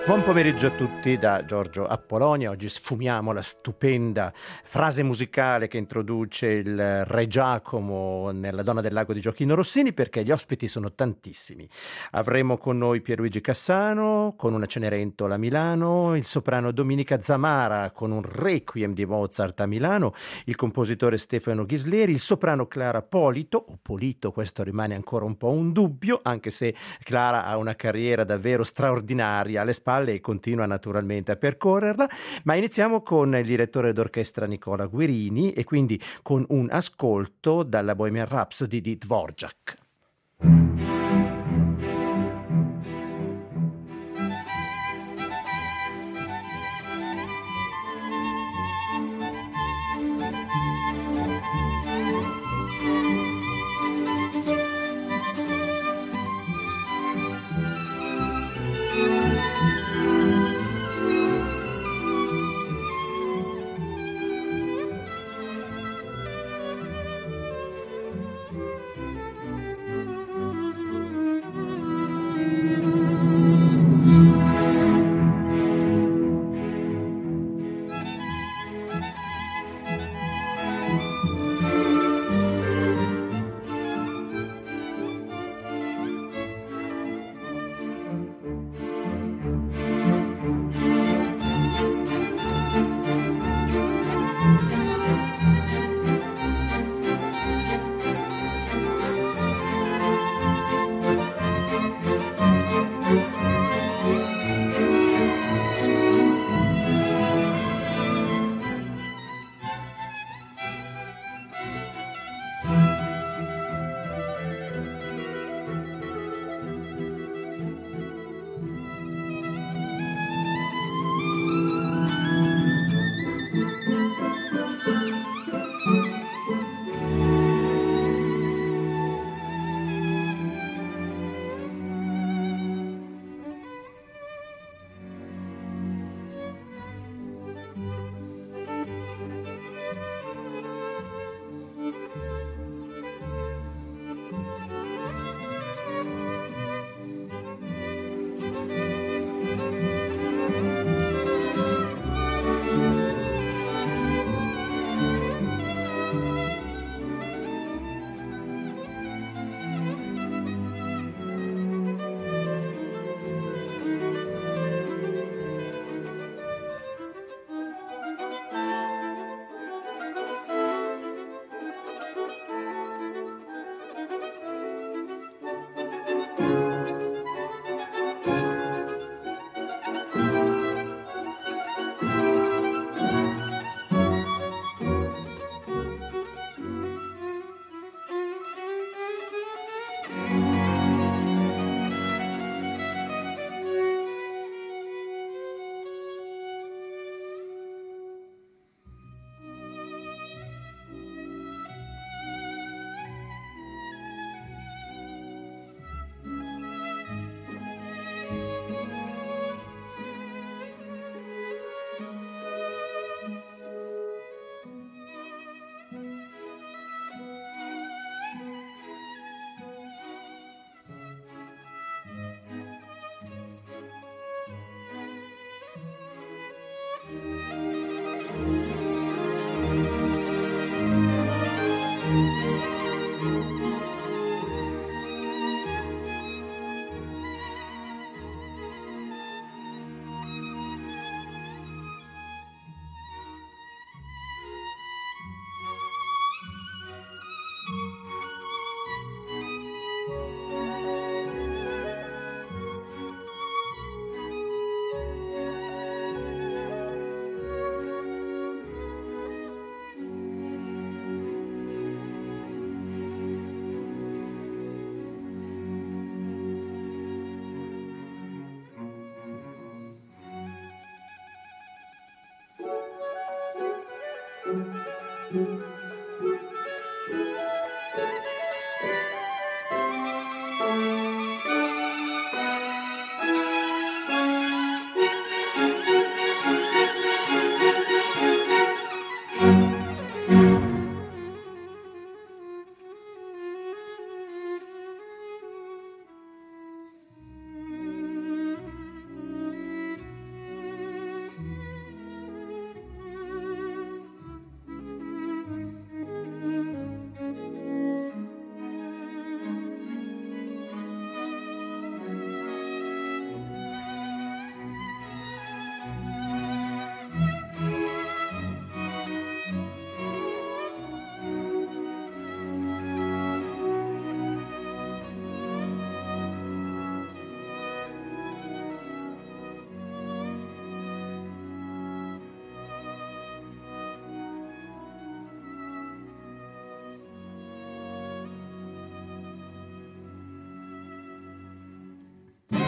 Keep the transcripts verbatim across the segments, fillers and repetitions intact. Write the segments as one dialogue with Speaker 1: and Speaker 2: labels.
Speaker 1: Buon pomeriggio a tutti da Giorgio Apollonia. Oggi sfumiamo la stupenda frase musicale che introduce il Re Giacomo nella Donna del Lago di Gioachino Rossini, perché gli ospiti sono tantissimi. Avremo con noi Pierluigi Cassano con una Cenerentola a Milano, il soprano Dominica Zamara con un Requiem di Mozart a Milano, il compositore Stefano Ghisleri, il soprano Clara Polito, o Polito, questo rimane ancora un po' un dubbio, anche se Clara ha una carriera davvero straordinaria alle spalle e continua naturalmente a percorrerla, ma iniziamo con il direttore d'orchestra Nicola Guerini e quindi con un ascolto dalla Bohemian Rhapsody di Dvorak.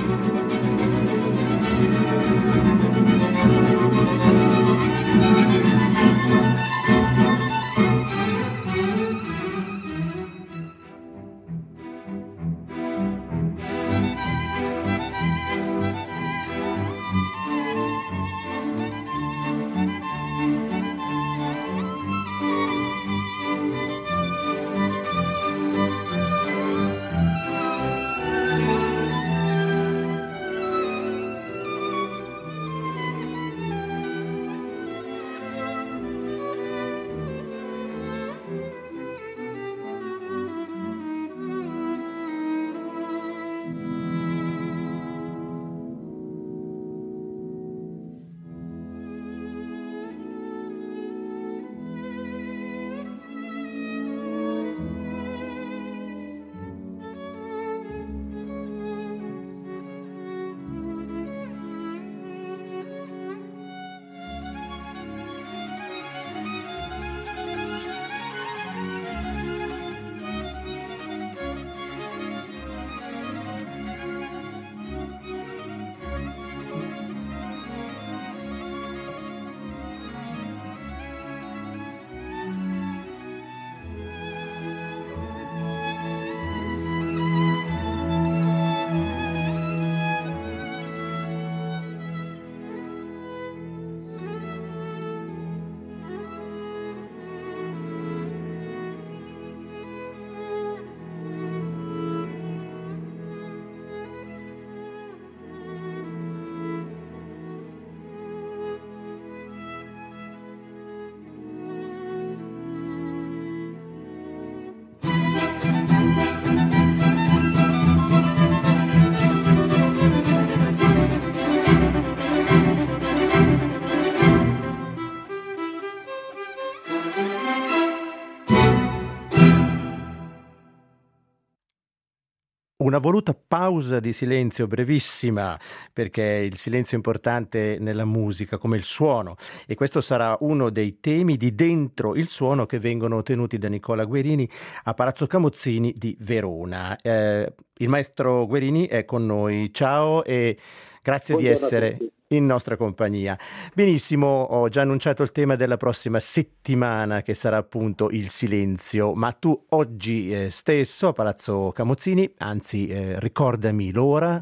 Speaker 1: Una voluta pausa di silenzio brevissima, perché il silenzio è importante nella musica, come il suono, e questo sarà uno dei temi di Dentro il suono che vengono tenuti da Nicola Guerini a Palazzo Camuzzini di Verona. Eh, il maestro Guerini è con noi. Ciao e grazie di
Speaker 2: Buongiorno a
Speaker 1: essere
Speaker 2: tutti.
Speaker 1: in nostra compagnia. Benissimo, ho già annunciato il tema della prossima settimana che sarà appunto il silenzio, ma tu oggi eh, stesso a Palazzo Camuzzini, anzi eh, ricordami l'ora.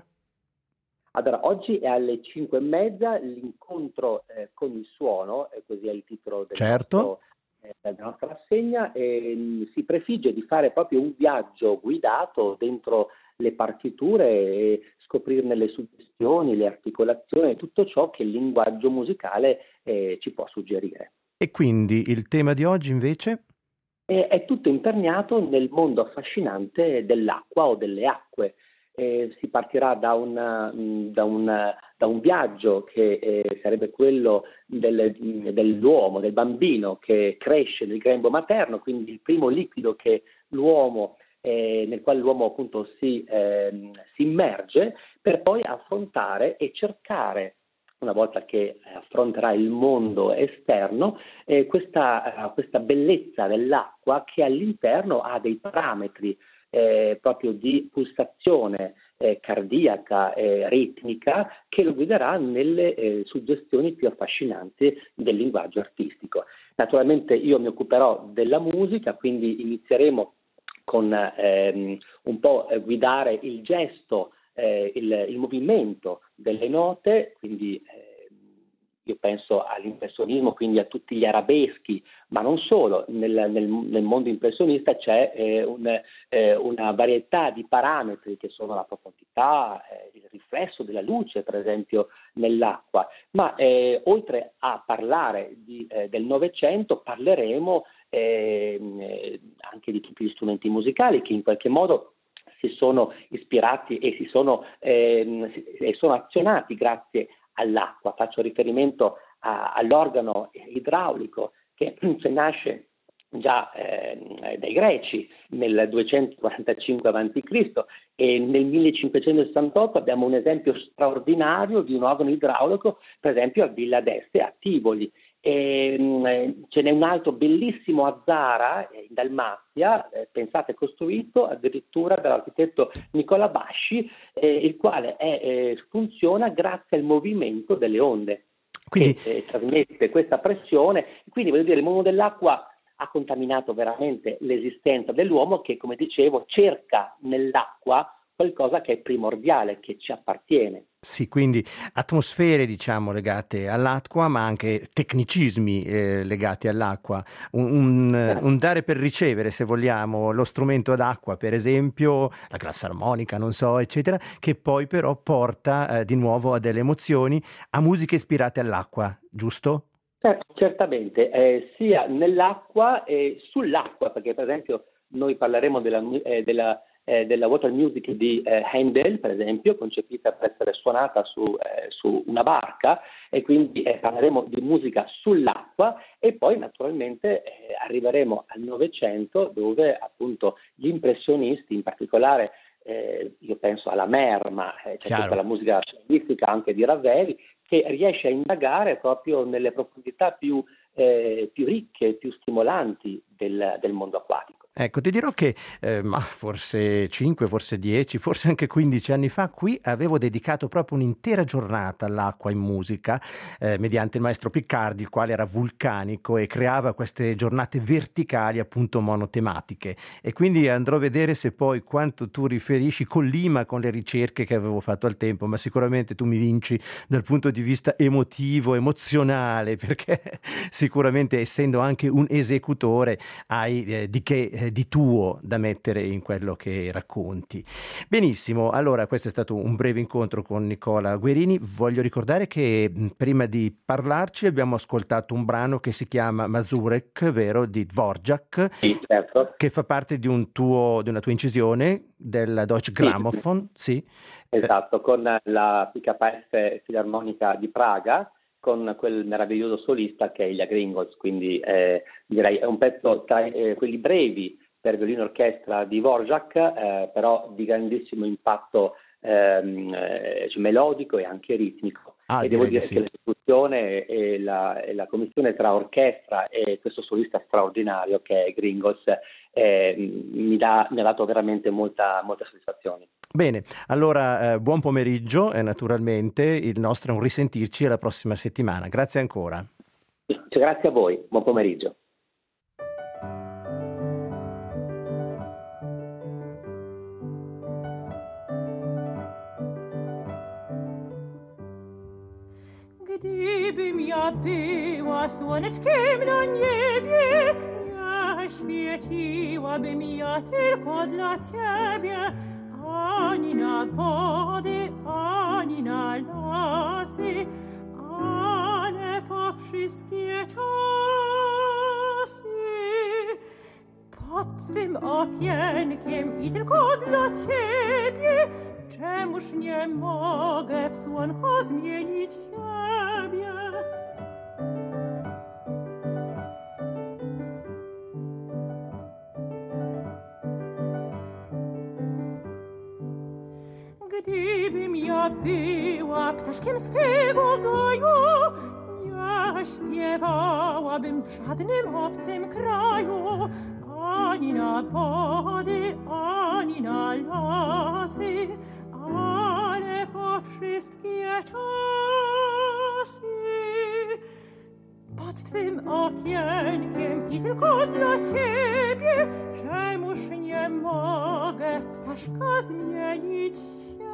Speaker 2: Allora, oggi è alle cinque e mezza l'incontro eh, con il suono, eh, così è il titolo del
Speaker 1: Certo.
Speaker 2: nostro, eh, della nostra rassegna, e mh, si prefigge di fare proprio un viaggio guidato dentro le partiture e scoprirne le suggestioni, le articolazioni, tutto ciò che il linguaggio musicale eh, ci può suggerire.
Speaker 1: E quindi il tema di oggi invece?
Speaker 2: E è tutto imperniato nel mondo affascinante dell'acqua o delle acque. Eh, si partirà da, una, mh, da, una, da un viaggio che eh, sarebbe quello del, dell'uomo, del bambino che cresce nel grembo materno, quindi il primo liquido che l'uomo, eh, nel quale l'uomo appunto si, eh, si immerge, per poi affrontare e cercare, una volta che affronterà il mondo esterno, eh, questa, uh, questa bellezza dell'acqua che all'interno ha dei parametri eh, proprio di pulsazione eh, cardiaca, eh, ritmica, che lo guiderà nelle eh, suggestioni più affascinanti del linguaggio artistico. Naturalmente io mi occuperò della musica, quindi inizieremo con ehm, un po' guidare il gesto, eh, il, il movimento delle note, quindi eh, io penso all'impressionismo, quindi a tutti gli arabeschi, ma non solo, nel, nel, nel mondo impressionista c'è eh, un, eh, una varietà di parametri che sono la profondità, eh, il riflesso della luce per esempio nell'acqua, ma eh, oltre a parlare di, eh, del Novecento parleremo eh, anche di tutti gli strumenti musicali che in qualche modo si sono ispirati e si sono, eh, e sono azionati grazie all'acqua. Faccio riferimento a, all'organo idraulico che nasce già eh, dai greci nel duecentoquarantacinque avanti Cristo e nel millecinquecentosessantotto abbiamo un esempio straordinario di un organo idraulico, per esempio a Villa d'Este a Tivoli. E, mh, ce n'è un altro bellissimo a Zara, eh, in Dalmazia, eh, pensate, costruito addirittura dall'architetto Nicola Basci, eh, il quale è, eh, funziona grazie al movimento delle onde,
Speaker 1: Quindi,
Speaker 2: che eh, trasmette questa pressione. Quindi voglio dire, il mondo dell'acqua ha contaminato veramente l'esistenza dell'uomo, che, come dicevo, cerca nell'acqua qualcosa che è primordiale, che ci appartiene.
Speaker 1: sì, quindi atmosfere, diciamo, legate all'acqua, ma anche tecnicismi eh, legati all'acqua, un, un- un dare per ricevere, se vogliamo, lo strumento d'acqua, per esempio, la classe armonica, non so, eccetera, che poi però porta eh, di nuovo a delle emozioni, a musiche ispirate all'acqua, giusto?
Speaker 2: Certo, certamente, eh, sia nell'acqua e sull'acqua, perché per esempio noi parleremo della, mu- eh, della, eh, della water music di eh, Handel, per esempio, concepita per essere suonata su, eh, su una barca, e quindi eh, parleremo di musica sull'acqua, e poi naturalmente eh, arriveremo al Novecento, dove appunto gli impressionisti, in particolare eh, io penso alla Mer, ma eh, c'è tutta
Speaker 1: Chiaro.
Speaker 2: la musica scientifica anche di Ravelli, che riesce a indagare proprio nelle profondità più, eh, più ricche, più stimolanti del, del mondo acquatico.
Speaker 1: Ecco, ti dirò che eh, ma forse cinque, forse dieci, forse anche quindici anni fa qui avevo dedicato proprio un'intera giornata all'acqua in musica eh, mediante il maestro Piccardi, il quale era vulcanico e creava queste giornate verticali appunto monotematiche, e quindi andrò a vedere se poi quanto tu riferisci collima con le ricerche che avevo fatto al tempo, ma sicuramente tu mi vinci dal punto di vista emotivo, emozionale, perché sicuramente essendo anche un esecutore hai eh, di che eh, di tuo da mettere in quello che racconti. Benissimo, allora questo è stato un breve incontro con Nicola Guerini. Voglio ricordare che mh, prima di parlarci abbiamo ascoltato un brano che si chiama Mazurek, vero, di Dvorak,
Speaker 2: Sì, certo.
Speaker 1: che fa parte di un tuo, di una tua incisione del Deutsche
Speaker 2: Sì,
Speaker 1: Grammophon, sì. Eh,
Speaker 2: esatto, con la P K F Filarmonica di Praga, con quel meraviglioso solista che è Ilya Gringos, quindi eh, direi è un pezzo tra eh, quelli brevi per violino e orchestra di Dvorak, eh, però di grandissimo impatto ehm, eh, cioè melodico e anche ritmico.
Speaker 1: ah,
Speaker 2: E devo
Speaker 1: direi di
Speaker 2: dire che
Speaker 1: sì.
Speaker 2: l'esecuzione e la, e la commissione tra orchestra e questo solista straordinario che è Gringos eh, mi, dà, mi ha dato veramente molta, molta soddisfazione.
Speaker 1: Bene, allora eh, buon pomeriggio e naturalmente il nostro è un risentirci alla prossima settimana. Grazie ancora.
Speaker 2: Cioè, grazie a voi, buon pomeriggio.
Speaker 3: Gdybym ja była słoneczkiem na niebie, nie świeciłabym ja tylko dla ciebie, ani na wody, ani na lasy, ale po wszystkie czasy. Pod twym okienkiem i tylko dla ciebie, czemuż nie mogę w słonko zmienić siebie? Gdybym ja była ptaszkiem z tego gaju, nie śpiewałabym w żadnym obcym kraju, ani na wody, ani na lasy, ale po wszystkie czasy. Pod twym okienkiem i tylko dla ciebie, czemuż nie mogę w ptaszka zmienić siebie?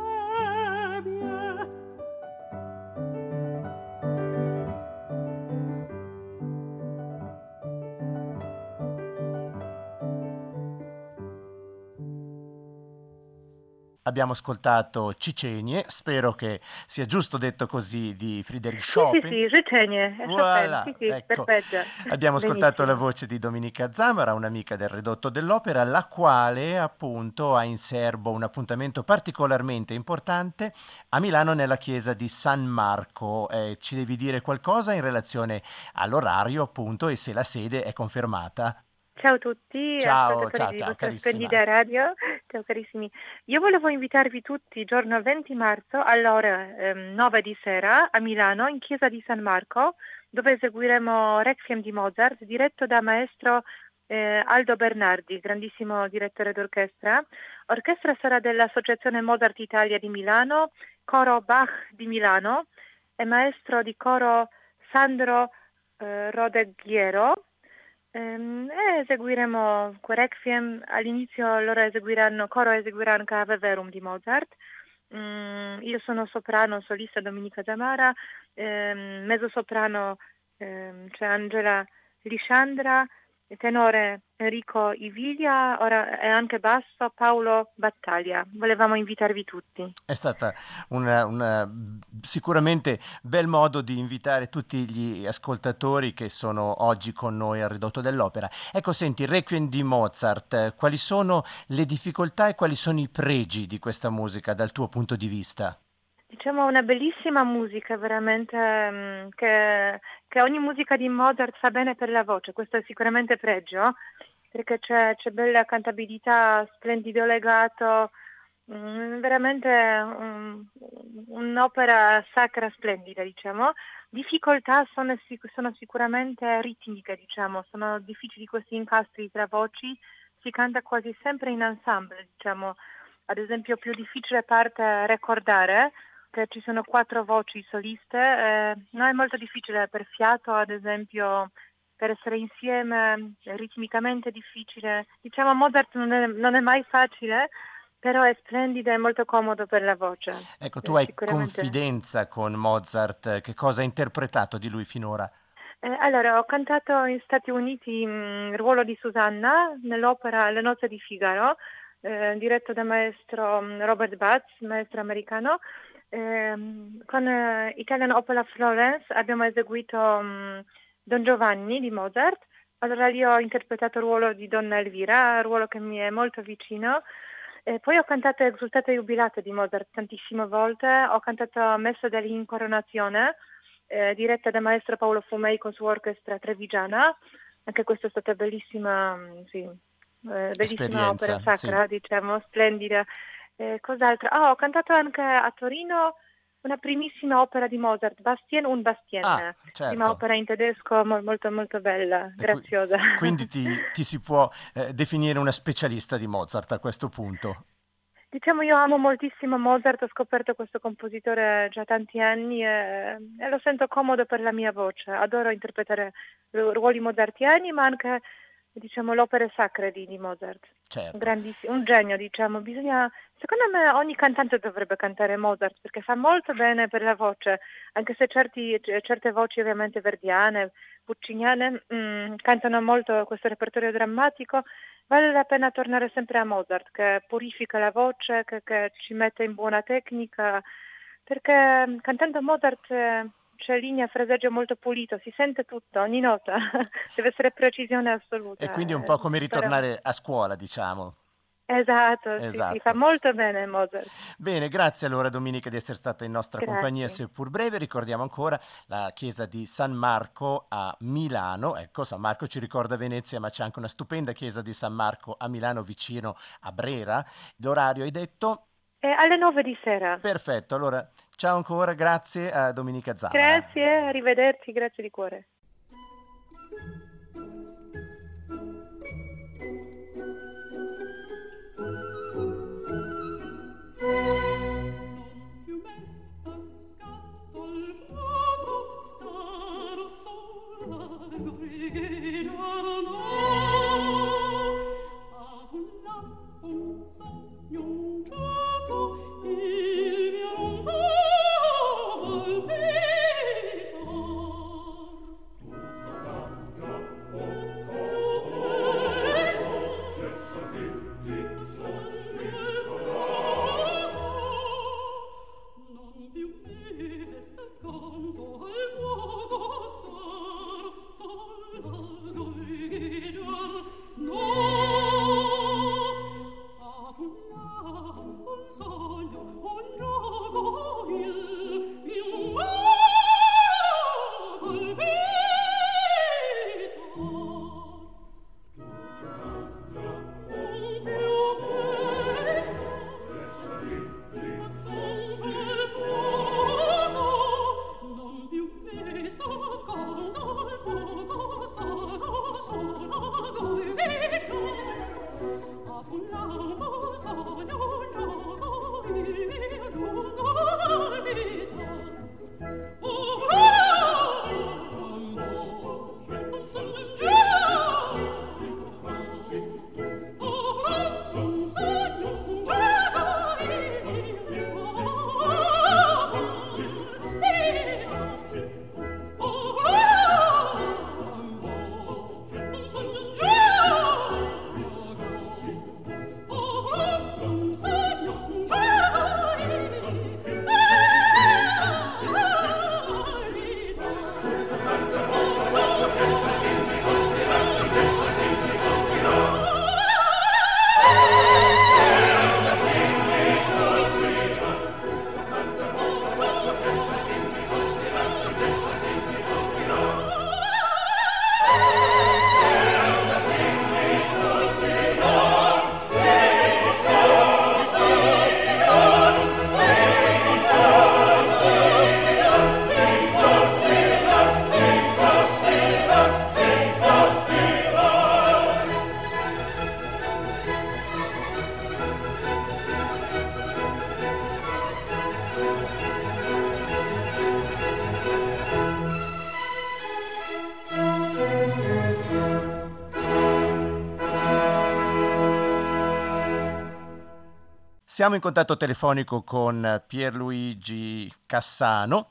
Speaker 1: Abbiamo ascoltato Cicenie, spero che sia giusto detto così, di Friedrich
Speaker 4: Sì, sì,
Speaker 1: Chopin.
Speaker 4: sì, Życzenie, Chopin,
Speaker 1: Voilà,
Speaker 4: sì, sì,
Speaker 1: ecco.
Speaker 4: perfetto.
Speaker 1: Abbiamo ascoltato
Speaker 4: Benissimo.
Speaker 1: la voce di Domenica Zamora, un'amica del Ridotto dell'Opera, la quale appunto ha in serbo un appuntamento particolarmente importante a Milano nella chiesa di San Marco. Eh, ci devi dire qualcosa in relazione all'orario appunto e se la sede è confermata?
Speaker 4: Ciao a tutti,
Speaker 1: Ciao,
Speaker 4: ascoltatori
Speaker 1: ciao,
Speaker 4: di
Speaker 1: ciao,
Speaker 4: vostra
Speaker 1: carissima.
Speaker 4: splendida radio. Ciao carissimi. Io volevo invitarvi tutti giorno venti marzo alle ore ehm, nove di sera a Milano in chiesa di San Marco dove eseguiremo Requiem di Mozart, diretto da maestro eh, Aldo Bernardi, grandissimo direttore d'orchestra. Orchestra sarà dell'Associazione Mozart Italia di Milano, coro Bach di Milano e maestro di coro Sandro eh, Rodeghiero. Ehm, e eseguiremo Requiem. All'inizio loro eseguiranno, coro eseguirà anche Ave Verum di Mozart. Mm, io sono soprano, solista Domenica Zamara, ehm, mezzosoprano ehm, c'è Angela Lisciandra, tenore Enrico Iviglia, ora è anche basso Paolo Battaglia. Volevamo invitarvi tutti.
Speaker 1: È stata una, una sicuramente bel modo di invitare tutti gli ascoltatori che sono oggi con noi al Ridotto dell'Opera. Ecco, senti, Requiem di Mozart, quali sono le difficoltà e quali sono i pregi di questa musica dal tuo punto di vista?
Speaker 4: Diciamo una bellissima musica, veramente, um, che, che ogni musica di Mozart fa bene per la voce, questo è sicuramente pregio, perché c'è, c'è bella cantabilità, splendido legato, um, veramente um, un'opera sacra splendida, diciamo. Difficoltà sono, sono sicuramente ritmiche, diciamo, sono difficili questi incastri tra voci, si canta quasi sempre in ensemble, diciamo. Ad esempio più difficile parte ricordare, che ci sono quattro voci soliste, eh, non è molto difficile per fiato, ad esempio, per essere insieme, è ritmicamente difficile. Diciamo Mozart non è, non è mai facile, però è splendido e molto comodo per la voce.
Speaker 1: Ecco, tu
Speaker 4: eh,
Speaker 1: hai confidenza con Mozart, che cosa hai interpretato di lui finora?
Speaker 4: Eh, allora, ho cantato in Stati Uniti il ruolo di Susanna nell'opera Le nozze di Figaro, eh, diretto da maestro Robert Batz, maestro americano. Eh, con eh, Italian Opera Florence abbiamo eseguito um, Don Giovanni di Mozart. Allora lì ho interpretato il ruolo di Donna Elvira, un ruolo che mi è molto vicino. E poi ho cantato Exultate Jubilate di Mozart tantissime volte. Ho cantato Messa dell'Incoronazione, eh, diretta da maestro Paolo Fumei con sua orchestra trevigiana. Anche questa è stata bellissima, sì, eh, bellissima opera sacra, sì. Diciamo, splendida. Eh, cos'altro? Ah, ho cantato anche a Torino una primissima opera di Mozart, Bastien und Bastien,
Speaker 1: ah, certo.
Speaker 4: Prima opera in tedesco mo- molto molto bella, e graziosa.
Speaker 1: Qui, quindi ti, ti si può eh, definire una specialista di Mozart a questo punto?
Speaker 4: Diciamo, io amo moltissimo Mozart, ho scoperto questo compositore già tanti anni e, e lo sento comodo per la mia voce. Adoro interpretare ruoli mozartiani, ma anche, diciamo, le opere sacre di, di Mozart.
Speaker 1: Certo.
Speaker 4: Grandissimo, un genio, diciamo. Bisogna, secondo me ogni cantante dovrebbe cantare Mozart perché fa molto bene per la voce, anche se certi, certe voci ovviamente verdiane, pucciniane mm, cantano molto questo repertorio drammatico. Vale la pena tornare sempre a Mozart, che purifica la voce, che, che ci mette in buona tecnica, perché cantando Mozart eh, c'è linea, fraseggio molto pulito, si sente tutto, ogni nota, deve essere precisione assoluta.
Speaker 1: E quindi è un po' come ritornare a scuola, diciamo.
Speaker 4: Esatto,
Speaker 1: esatto.
Speaker 4: Sì, sì, fa molto bene Mozart.
Speaker 1: Bene, grazie allora Domenica di essere stata in nostra
Speaker 4: grazie.
Speaker 1: compagnia, seppur breve. Ricordiamo ancora la chiesa di San Marco a Milano. Ecco, San Marco ci ricorda Venezia, ma c'è anche una stupenda chiesa di San Marco a Milano, vicino a Brera. L'orario hai detto?
Speaker 4: È alle nove di sera.
Speaker 1: Perfetto, allora ciao ancora, grazie a Domenica Zamara.
Speaker 4: Grazie, arrivederci, grazie di cuore.
Speaker 1: Siamo in contatto telefonico con Pierluigi Cassano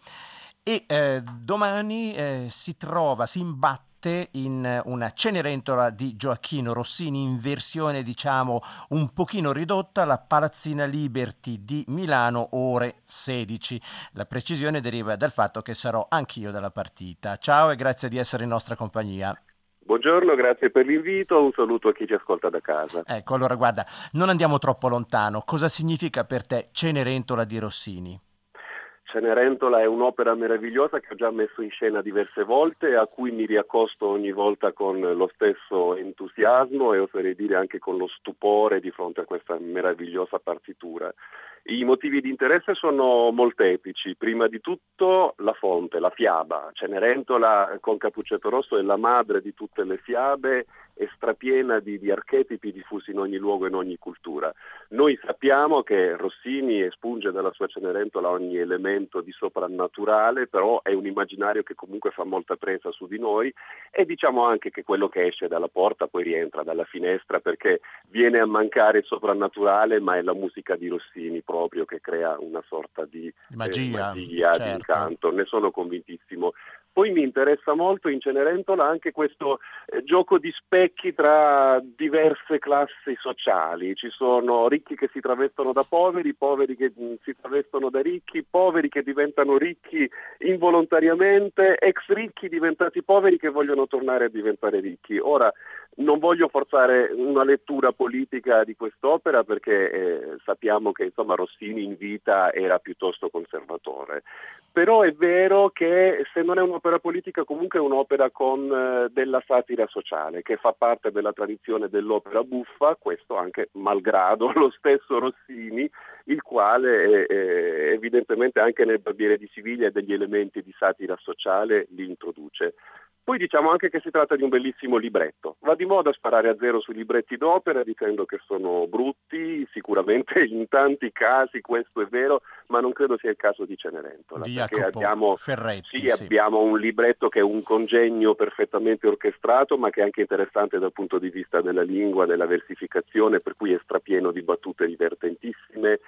Speaker 1: e eh, domani eh, si trova, si imbatte in una Cenerentola di Gioachino Rossini in versione diciamo un pochino ridotta, la Palazzina Liberty di Milano, ore sedici. La precisione deriva dal fatto che sarò anch'io dalla partita. Ciao e grazie di essere in nostra compagnia.
Speaker 5: Buongiorno, grazie per l'invito, un saluto a chi ci ascolta da casa.
Speaker 1: Ecco, allora guarda, non andiamo troppo lontano. Cosa significa per te Cenerentola di Rossini?
Speaker 5: Cenerentola è un'opera meravigliosa che ho già messo in scena diverse volte, a cui mi riaccosto ogni volta con lo stesso entusiasmo e oserei dire anche con lo stupore di fronte a questa meravigliosa partitura. I motivi di interesse sono molteplici. Prima di tutto la fonte, la fiaba. Cenerentola con Cappuccetto Rosso è la madre di tutte le fiabe, è strapiena di, di archetipi diffusi in ogni luogo e in ogni cultura. Noi sappiamo che Rossini espunge dalla sua Cenerentola ogni elemento di soprannaturale, però è un immaginario che comunque fa molta presa su di noi, e diciamo anche che quello che esce dalla porta poi rientra dalla finestra, perché viene a mancare il soprannaturale, ma è la musica di Rossini proprio che crea una sorta di
Speaker 1: magia,
Speaker 5: eh, magia
Speaker 1: certo.
Speaker 5: Di incanto, ne sono convintissimo. Poi mi interessa molto in Cenerentola anche questo eh, gioco di specchi tra diverse classi sociali. Ci sono ricchi che si travestono da poveri, poveri che mh, si travestono da ricchi, poveri che diventano ricchi involontariamente, ex ricchi diventati poveri che vogliono tornare a diventare ricchi. Ora, non voglio forzare una lettura politica di quest'opera perché eh, sappiamo che insomma Rossini in vita era piuttosto conservatore, però è vero che se non è un'opera politica comunque è un'opera con eh, della satira sociale che fa parte della tradizione dell'opera buffa, questo anche malgrado lo stesso Rossini, il quale eh, evidentemente anche nel Barbiere di Siviglia degli elementi di satira sociale li introduce. Poi diciamo anche che si tratta di un bellissimo libretto. Va di moda sparare a zero sui libretti d'opera dicendo che sono brutti, sicuramente in tanti casi questo è vero, ma non credo sia il caso di Cenerentola.
Speaker 1: Di
Speaker 5: perché
Speaker 1: Jacopo
Speaker 5: abbiamo,
Speaker 1: Ferretti.
Speaker 5: sì,
Speaker 1: sì.
Speaker 5: abbiamo un libretto che è un congegno perfettamente orchestrato, ma che è anche interessante dal punto di vista della lingua, della versificazione, per cui è strapieno di battute divertentissime,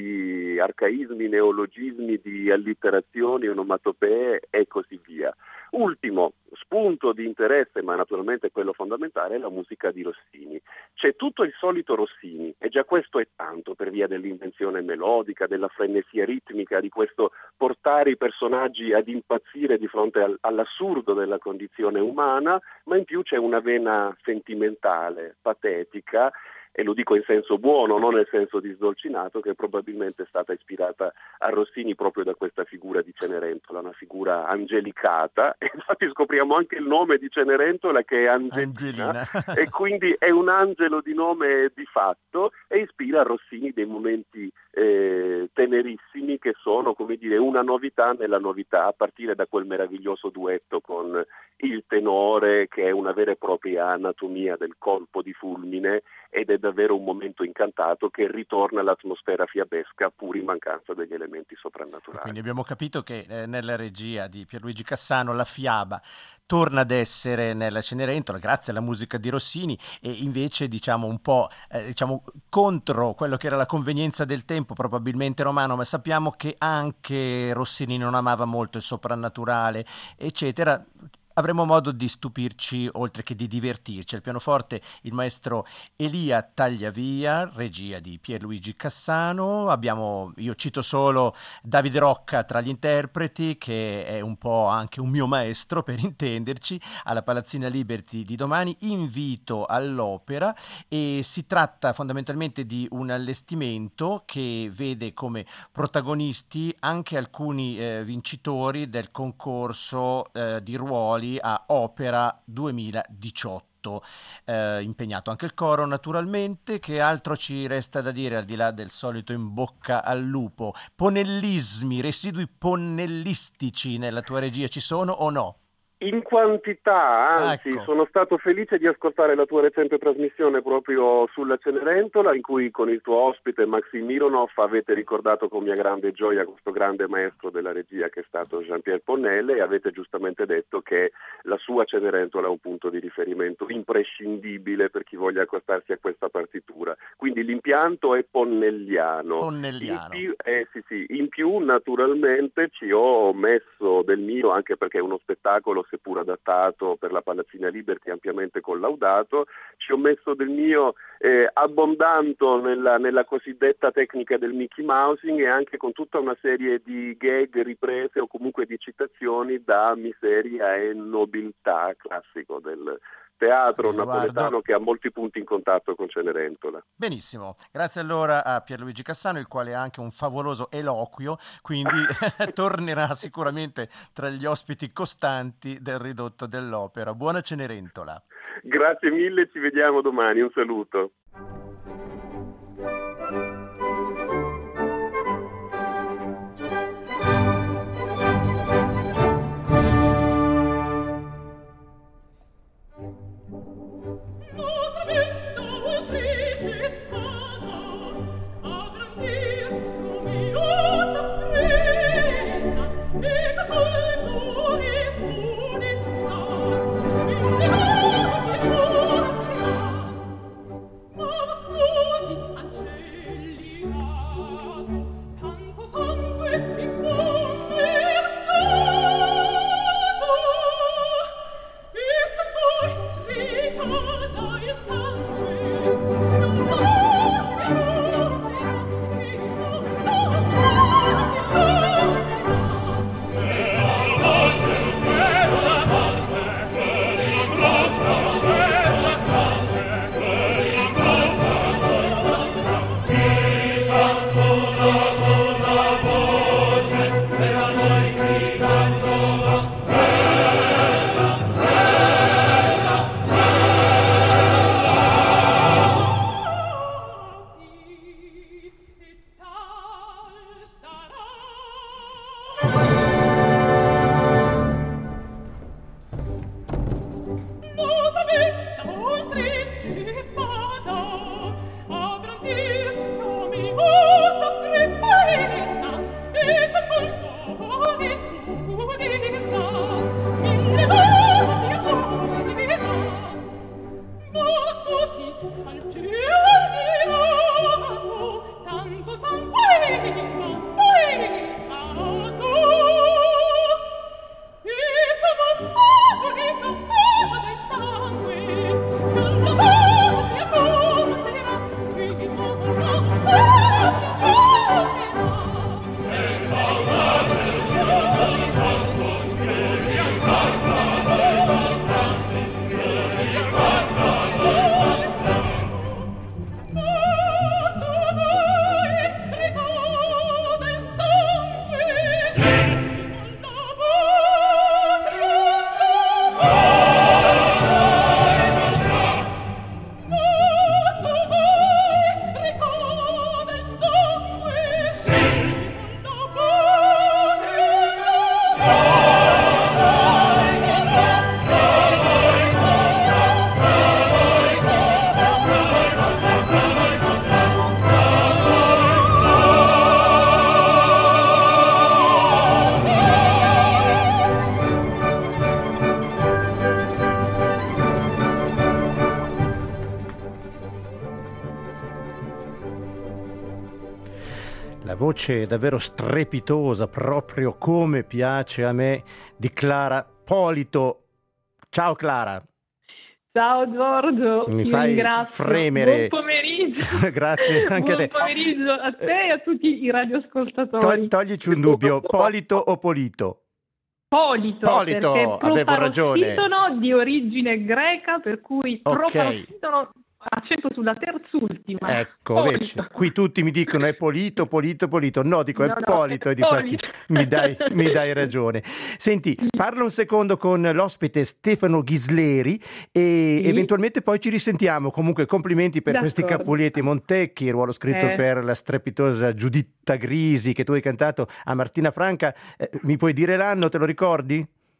Speaker 5: di arcaismi, neologismi, di allitterazioni, onomatopee e così via. Ultimo spunto di interesse, ma naturalmente quello fondamentale, è la musica di Rossini. C'è tutto il solito Rossini, e già questo è tanto per via dell'invenzione melodica, della frenesia ritmica, di questo portare i personaggi ad impazzire di fronte al, all'assurdo della condizione umana, ma in più c'è una vena sentimentale, patetica, e lo dico in senso buono, non nel senso disdolcinato, che probabilmente è stata ispirata a Rossini proprio da questa figura di Cenerentola, una figura angelicata, e infatti scopriamo anche il nome di Cenerentola che è Angelina, Angelina. E quindi è un angelo di nome di fatto, e ispira a Rossini dei momenti eh, tenerissimi che sono, come dire, una novità nella novità, a partire da quel meraviglioso duetto con il tenore che è una vera e propria anatomia del colpo di fulmine, ed è davvero un momento incantato che ritorna all'atmosfera fiabesca pur in mancanza degli elementi soprannaturali.
Speaker 1: Quindi abbiamo capito che eh, nella regia di Pierluigi Cassano la fiaba torna ad essere nella Cenerentola grazie alla musica di Rossini, e invece diciamo un po' eh, diciamo contro quello che era la convenienza del tempo probabilmente romano, ma sappiamo che anche Rossini non amava molto il soprannaturale eccetera. Avremo modo di stupirci oltre che di divertirci. Al pianoforte il maestro Elia Tagliavia, regia di Pierluigi Cassano. Abbiamo, io cito solo Davide Rocca tra gli interpreti, che è un po' anche un mio maestro per intenderci, alla Palazzina Liberty di domani. Invito all'opera, e si tratta fondamentalmente di un allestimento che vede come protagonisti anche alcuni eh, vincitori del concorso eh, di ruoli a Opera duemiladiciotto. Eh, impegnato anche il coro naturalmente. Che altro ci resta da dire al di là del solito in bocca al lupo? Ponellismi, residui ponnellistici nella tua regia ci sono o no?
Speaker 5: In quantità, anzi,
Speaker 1: Ecco.
Speaker 5: sono stato felice di ascoltare la tua recente trasmissione proprio sulla Cenerentola, in cui con il tuo ospite Maxim Mironov avete ricordato con mia grande gioia questo grande maestro della regia che è stato Jean-Pierre Ponnelle, e avete giustamente detto che la sua Cenerentola è un punto di riferimento imprescindibile per chi voglia accostarsi a questa partitura. Quindi l'impianto è ponnelliano.
Speaker 1: Ponnelliano.
Speaker 5: In più, eh, sì, sì, in più naturalmente ci ho messo del mio, anche perché è uno spettacolo seppur adattato per la Palazzina Liberty, ampiamente collaudato, ci ho messo del mio eh, abbondando nella, nella cosiddetta tecnica del Mickey Mousing, e anche con tutta una serie di gag riprese o comunque di citazioni da Miseria e Nobiltà, classico del teatro
Speaker 1: Edoardo.
Speaker 5: napoletano che ha molti punti in contatto con Cenerentola.
Speaker 1: Benissimo, grazie allora a Pierluigi Cassano, il quale ha anche un favoloso eloquio, quindi tornerà sicuramente tra gli ospiti costanti del ridotto dell'opera. Buona Cenerentola.
Speaker 5: Grazie mille, ci vediamo domani, un saluto.
Speaker 1: Voce davvero strepitosa, proprio come piace a me, di Clara Polito. Ciao Clara.
Speaker 6: Ciao Giorgio,
Speaker 1: Mi
Speaker 6: ti
Speaker 1: fai
Speaker 6: ringrazio.
Speaker 1: fremere.
Speaker 6: Buon pomeriggio.
Speaker 1: Grazie anche
Speaker 6: Buon
Speaker 1: a te.
Speaker 6: Buon pomeriggio a te e a tutti i radioascoltatori.
Speaker 1: Tog- toglici un dubbio, Polito o Polito?
Speaker 6: Polito,
Speaker 1: Polito,
Speaker 6: perché
Speaker 1: avevo ragione.
Speaker 6: proparossitono di origine greca, per cui
Speaker 1: Ok.
Speaker 6: proparossitono accento sulla terzultima.
Speaker 1: Ecco, vedi, qui tutti mi dicono è Polito, Polito, Polito. No, dico è
Speaker 6: No, no,
Speaker 1: Polito,
Speaker 6: è
Speaker 1: e difatti
Speaker 6: Polito.
Speaker 1: mi dai, mi dai ragione. Senti, parlo un secondo con l'ospite Stefano Ghisleri e
Speaker 6: Sì.
Speaker 1: eventualmente poi ci risentiamo. Comunque complimenti per questi
Speaker 6: D'accordo.
Speaker 1: Capuletti Montecchi, il ruolo scritto
Speaker 6: Eh.
Speaker 1: per la strepitosa Giuditta Grisi che tu hai cantato a Martina Franca. Eh, mi puoi dire l'anno, te lo ricordi?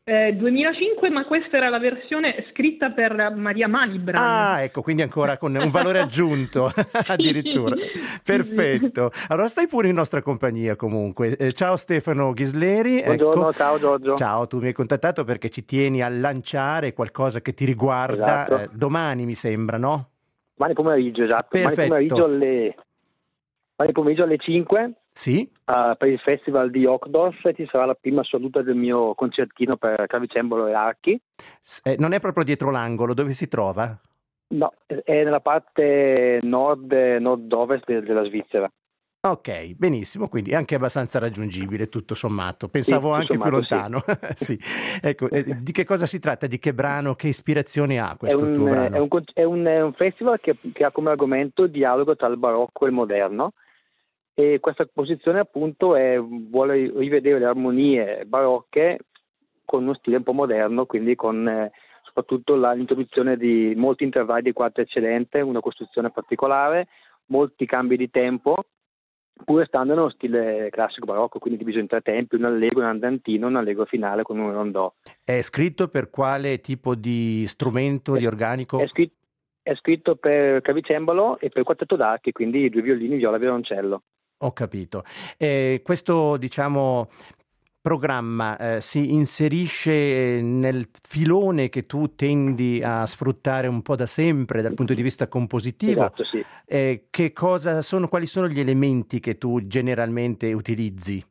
Speaker 6: Eh, duemilacinque, ma questa era la versione scritta per Maria Malibran.
Speaker 1: Ah, ecco, quindi ancora con un valore aggiunto, addirittura. Perfetto. Allora stai pure in nostra compagnia comunque. Eh, ciao Stefano Ghisleri.
Speaker 7: Buongiorno,
Speaker 1: Ecco.
Speaker 7: ciao Giorgio.
Speaker 1: Ciao, tu mi hai contattato perché ci tieni a lanciare qualcosa che ti riguarda.
Speaker 7: Esatto.
Speaker 1: Eh, domani mi sembra, no?
Speaker 7: Domani pomeriggio, esatto.
Speaker 1: Perfetto.
Speaker 7: Domani pomeriggio alle, domani pomeriggio alle cinque.
Speaker 1: Sì.
Speaker 7: Uh, per il festival di Ochdorf ci sarà la prima assoluta del mio concertino per clavicembalo e archi.
Speaker 1: S- eh, non è proprio dietro l'angolo, dove si trova?
Speaker 7: No, è nella parte nord nord-ovest de- della Svizzera.
Speaker 1: Ok, benissimo, quindi è anche abbastanza raggiungibile tutto sommato. Pensavo
Speaker 7: Sì,
Speaker 1: anche
Speaker 7: tutto
Speaker 1: più
Speaker 7: sommato,
Speaker 1: lontano. Sì. Ecco, eh, di che cosa si tratta? Di che brano, che ispirazione ha questo
Speaker 7: è un,
Speaker 1: tuo brano?
Speaker 7: È un, con- è un, è un festival che, che ha come argomento il dialogo tra il barocco e il moderno. E questa composizione appunto è, vuole rivedere le armonie barocche con uno stile un po' moderno, quindi con eh, soprattutto la, l'introduzione di molti intervalli di quarta eccellente, una costruzione particolare, molti cambi di tempo, pur stando nello stile classico barocco, quindi diviso in tre tempi, un allegro, un andantino, un allegro finale con un rondò.
Speaker 1: È scritto per quale tipo di strumento,
Speaker 7: È,
Speaker 1: di organico?
Speaker 7: è, scritto, è scritto per clavicembalo e per quartetto d'archi, quindi due violini, viola e violoncello.
Speaker 1: Ho capito. Eh, questo, diciamo, programma eh, si inserisce nel filone che tu tendi a sfruttare un po' da sempre dal punto di vista compositivo.
Speaker 7: Esatto, sì.
Speaker 1: Eh, che cosa sono, quali sono gli elementi che tu generalmente utilizzi?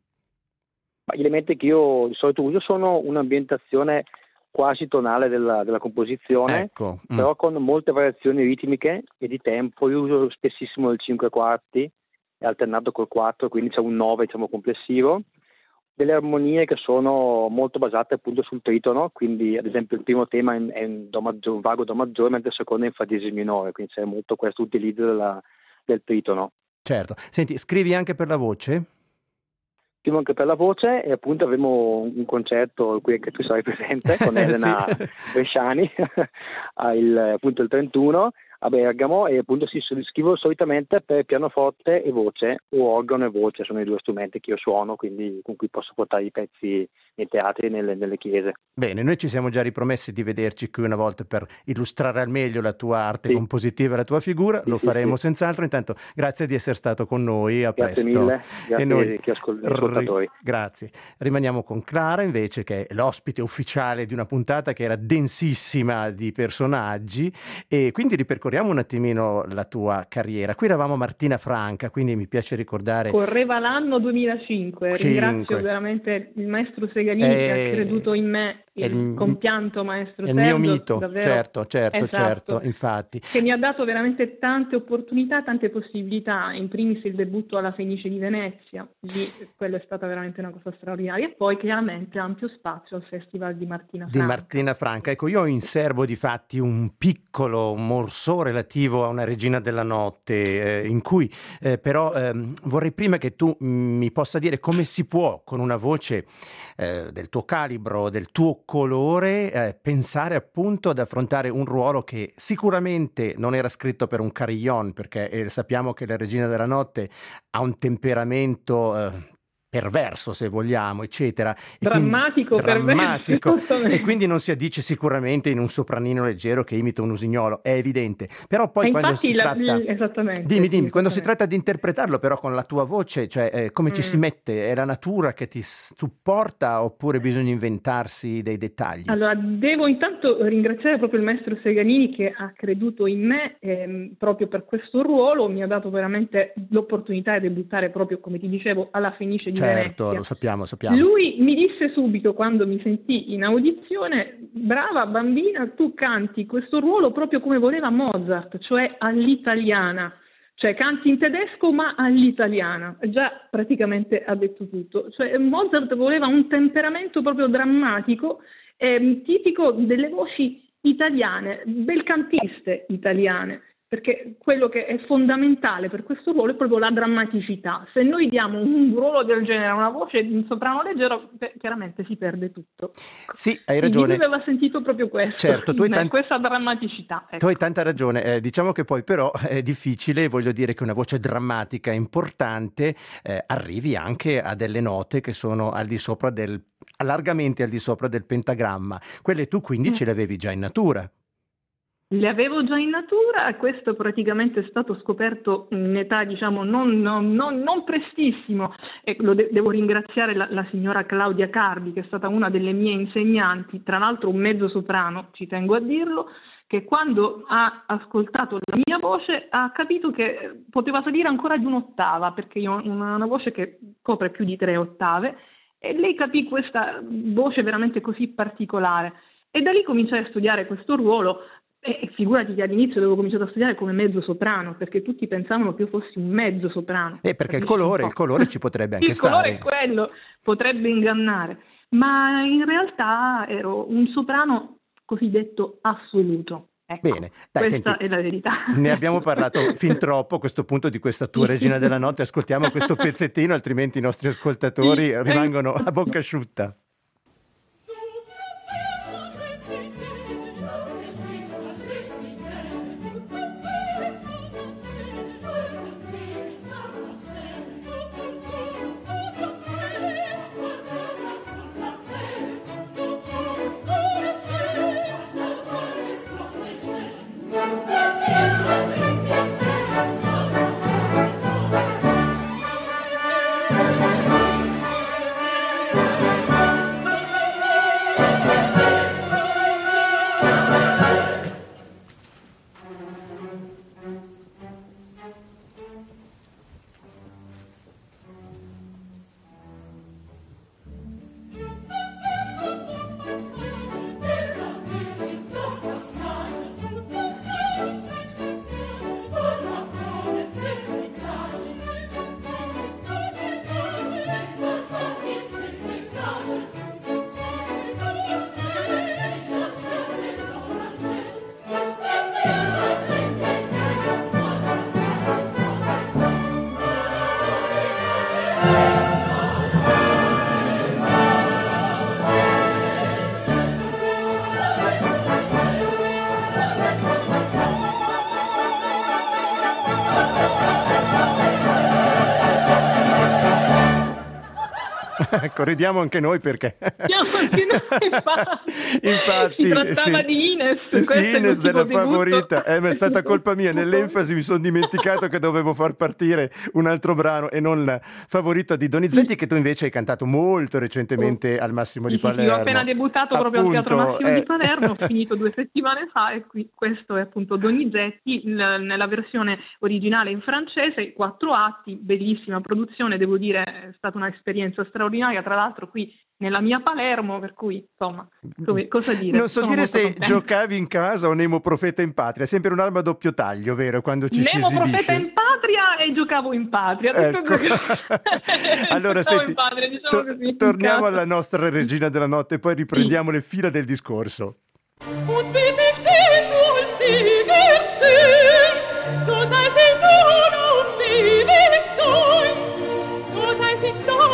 Speaker 7: Ma gli elementi che io di solito uso sono un'ambientazione quasi tonale della, della composizione,
Speaker 1: Ecco. Mm.
Speaker 7: però con molte variazioni ritmiche e di tempo. Io uso spessissimo il cinque quarti, è alternato col quattro, quindi c'è un nove, diciamo, complessivo. Delle armonie che sono molto basate appunto sul tritono, quindi ad esempio il primo tema è in, è in do maggiore, un vago do maggiore, mentre il secondo è in fa diesis minore, quindi c'è molto questo utilizzo della, del tritono.
Speaker 1: Certo. Senti, scrivi anche per la voce?
Speaker 7: Prima anche per la voce, e appunto avremo un concerto in cui anche tu sarai presente con Elena
Speaker 1: Sì.
Speaker 7: Bresciani il, appunto il trentuno a Bergamo, e appunto si scrivo solitamente per pianoforte e voce, o organo e voce, sono i due strumenti che io suono, quindi con cui posso portare i pezzi nei teatri e nelle, nelle chiese.
Speaker 1: Bene, noi ci siamo già ripromessi di vederci qui una volta per illustrare al meglio la tua arte
Speaker 7: Sì.
Speaker 1: compositiva e la tua figura,
Speaker 7: Sì,
Speaker 1: lo
Speaker 7: sì,
Speaker 1: faremo
Speaker 7: sì.
Speaker 1: senz'altro. Intanto grazie di essere stato con noi, a
Speaker 7: Grazie
Speaker 1: presto.
Speaker 7: mille, grazie
Speaker 1: E noi
Speaker 7: chi ascol- ascoltatori.
Speaker 1: ri- grazie. Rimaniamo con Clara invece, che è l'ospite ufficiale di una puntata che era densissima di personaggi, e quindi ripercorriamo un attimino la tua carriera. Qui eravamo a Martina Franca, quindi mi piace ricordare.
Speaker 6: Correva l'anno duemilacinque,
Speaker 1: Cinque.
Speaker 6: ringrazio veramente il maestro Seganini
Speaker 1: Eh,
Speaker 6: che ha creduto in me,
Speaker 1: è
Speaker 6: il
Speaker 1: il-
Speaker 6: compianto maestro
Speaker 1: È il
Speaker 6: Sergio,
Speaker 1: mio mito,
Speaker 6: davvero.
Speaker 1: certo, certo,
Speaker 6: Esatto.
Speaker 1: certo, infatti.
Speaker 6: Che mi ha dato veramente tante opportunità, tante possibilità, in primis il debutto alla Fenice di Venezia, lì quello è stata veramente una cosa straordinaria, e poi chiaramente ampio spazio al Festival di Martina
Speaker 1: Di
Speaker 6: Franca.
Speaker 1: Martina Franca. Ecco, io ho in serbo di fatti un piccolo morso relativo a una regina della notte, eh, in cui eh, però ehm, vorrei prima che tu mh, mi possa dire come si può, con una voce eh, del tuo calibro, del tuo colore, eh, pensare appunto ad affrontare un ruolo che sicuramente non era scritto per un carillon, perché eh, sappiamo che la regina della notte ha un temperamento eh, perverso, se vogliamo, eccetera. E
Speaker 6: Drammatico,
Speaker 1: quindi, drammatico
Speaker 6: perverso,
Speaker 1: e quindi non si addice sicuramente in un sopranino leggero che imita un usignolo, è evidente. Però poi
Speaker 6: E
Speaker 1: quando
Speaker 6: infatti
Speaker 1: si
Speaker 6: la-
Speaker 1: tratta
Speaker 6: l- esattamente,
Speaker 1: dimmi,
Speaker 6: sì,
Speaker 1: dimmi, quando si
Speaker 6: esattamente.
Speaker 1: tratta di interpretarlo però con la tua voce, cioè eh, come ci
Speaker 6: Mm.
Speaker 1: si mette? È la natura che ti supporta oppure bisogna inventarsi dei dettagli?
Speaker 6: Allora, devo intanto ringraziare proprio il maestro Seganini che ha creduto in me ehm, proprio per questo ruolo, mi ha dato veramente l'opportunità di debuttare proprio, come ti dicevo, alla Fenice di
Speaker 1: Certo,
Speaker 6: Venezia.
Speaker 1: lo sappiamo, sappiamo.
Speaker 6: Lui mi disse subito, quando mi sentì in audizione: brava bambina, tu canti questo ruolo proprio come voleva Mozart, cioè all'italiana. Cioè canti in tedesco ma all'italiana, già praticamente ha detto tutto. Cioè, Mozart voleva un temperamento proprio drammatico, ehm, tipico delle voci italiane, belcantiste italiane, perché quello che è fondamentale per questo ruolo è proprio la drammaticità. Se noi diamo un ruolo del genere a una voce in soprano leggero, beh, chiaramente si perde tutto.
Speaker 1: Sì, hai
Speaker 6: Quindi
Speaker 1: ragione.
Speaker 6: lui aveva sentito proprio questo,
Speaker 1: Certo, tu hai
Speaker 6: in me,
Speaker 1: tanti-
Speaker 6: questa drammaticità. Ecco.
Speaker 1: Tu hai tanta ragione, eh, diciamo che poi però è difficile, voglio dire che una voce drammatica importante eh, arrivi anche a delle note che sono al di sopra del largamente al di sopra del pentagramma. Quelle tu quindi
Speaker 6: Mm.
Speaker 1: ce le avevi già in natura.
Speaker 6: Le avevo già in natura e questo praticamente è stato scoperto in età, diciamo, non, non- non- non prestissimo. E lo de- devo ringraziare la, la signora Claudia Cardi, che è stata una delle mie insegnanti, tra l'altro un mezzo soprano, ci tengo a dirlo, che quando ha ascoltato la mia voce ha capito che poteva salire ancora di un'ottava, perché io ho una, una voce che copre più di tre ottave, e lei capì questa voce veramente così particolare. E da lì cominciai a studiare questo ruolo. E figurati che all'inizio avevo cominciato a studiare come mezzo soprano, perché tutti pensavano che io fossi un mezzo soprano.
Speaker 1: Eh, perché il
Speaker 6: Capisci un
Speaker 1: colore,
Speaker 6: po'?
Speaker 1: il colore ci potrebbe anche
Speaker 6: Il colore
Speaker 1: stare.
Speaker 6: è quello, potrebbe ingannare, ma in realtà ero un soprano cosiddetto assoluto. Ecco,
Speaker 1: Bene, dai,
Speaker 6: questa
Speaker 1: senti,
Speaker 6: è la verità.
Speaker 1: ne abbiamo parlato fin troppo a questo punto di questa tua Regina della Notte. Ascoltiamo questo pezzettino, altrimenti i nostri ascoltatori
Speaker 6: Sì,
Speaker 1: rimangono
Speaker 6: ecco.
Speaker 1: a bocca asciutta. Ecco, ridiamo anche noi perché
Speaker 6: Ridiamo anche noi, infatti.
Speaker 1: infatti
Speaker 6: Si trattava
Speaker 1: sì.
Speaker 6: di Ines,
Speaker 1: Sì,
Speaker 6: questo è il
Speaker 1: Ines
Speaker 6: motivo
Speaker 1: della
Speaker 6: di butto.
Speaker 1: favorita. Eh, ma è stata colpa mia, nell'enfasi mi sono dimenticato che dovevo far partire un altro brano e non la favorita di Donizetti, che tu invece hai cantato molto recentemente al Massimo
Speaker 6: Sì,
Speaker 1: di
Speaker 6: sì, sì,
Speaker 1: Palermo.
Speaker 6: ho appena debuttato proprio al Teatro
Speaker 1: Appunto,
Speaker 6: Massimo
Speaker 1: eh.
Speaker 6: di Palermo, ho finito due settimane fa e qui questo è appunto Donizetti l- nella versione originale in francese, quattro atti, bellissima produzione, devo dire è stata un'esperienza straordinaria, tra l'altro qui nella mia Palermo, per cui insomma, come- cosa dire?
Speaker 1: Non so
Speaker 6: Sono
Speaker 1: dire
Speaker 6: molto
Speaker 1: se
Speaker 6: contenta.
Speaker 1: giocavi in casa o Nemo Profeta in Patria, è sempre un'arma a doppio taglio, vero? Quando ci si
Speaker 6: Nemo
Speaker 1: esibisce.
Speaker 6: Profeta in patria e giocavo in patria. tutto
Speaker 1: Ecco.
Speaker 6: così.
Speaker 1: Allora,
Speaker 6: Giocavo
Speaker 1: senti,
Speaker 6: in patria, diciamo
Speaker 1: to-
Speaker 6: così, in
Speaker 1: torniamo
Speaker 6: casa.
Speaker 1: alla nostra Regina della Notte e poi riprendiamo le fila del discorso.
Speaker 3: Und wenn ich die Schulsieger seh, so sei sie nun auf ewig dein, so sei sie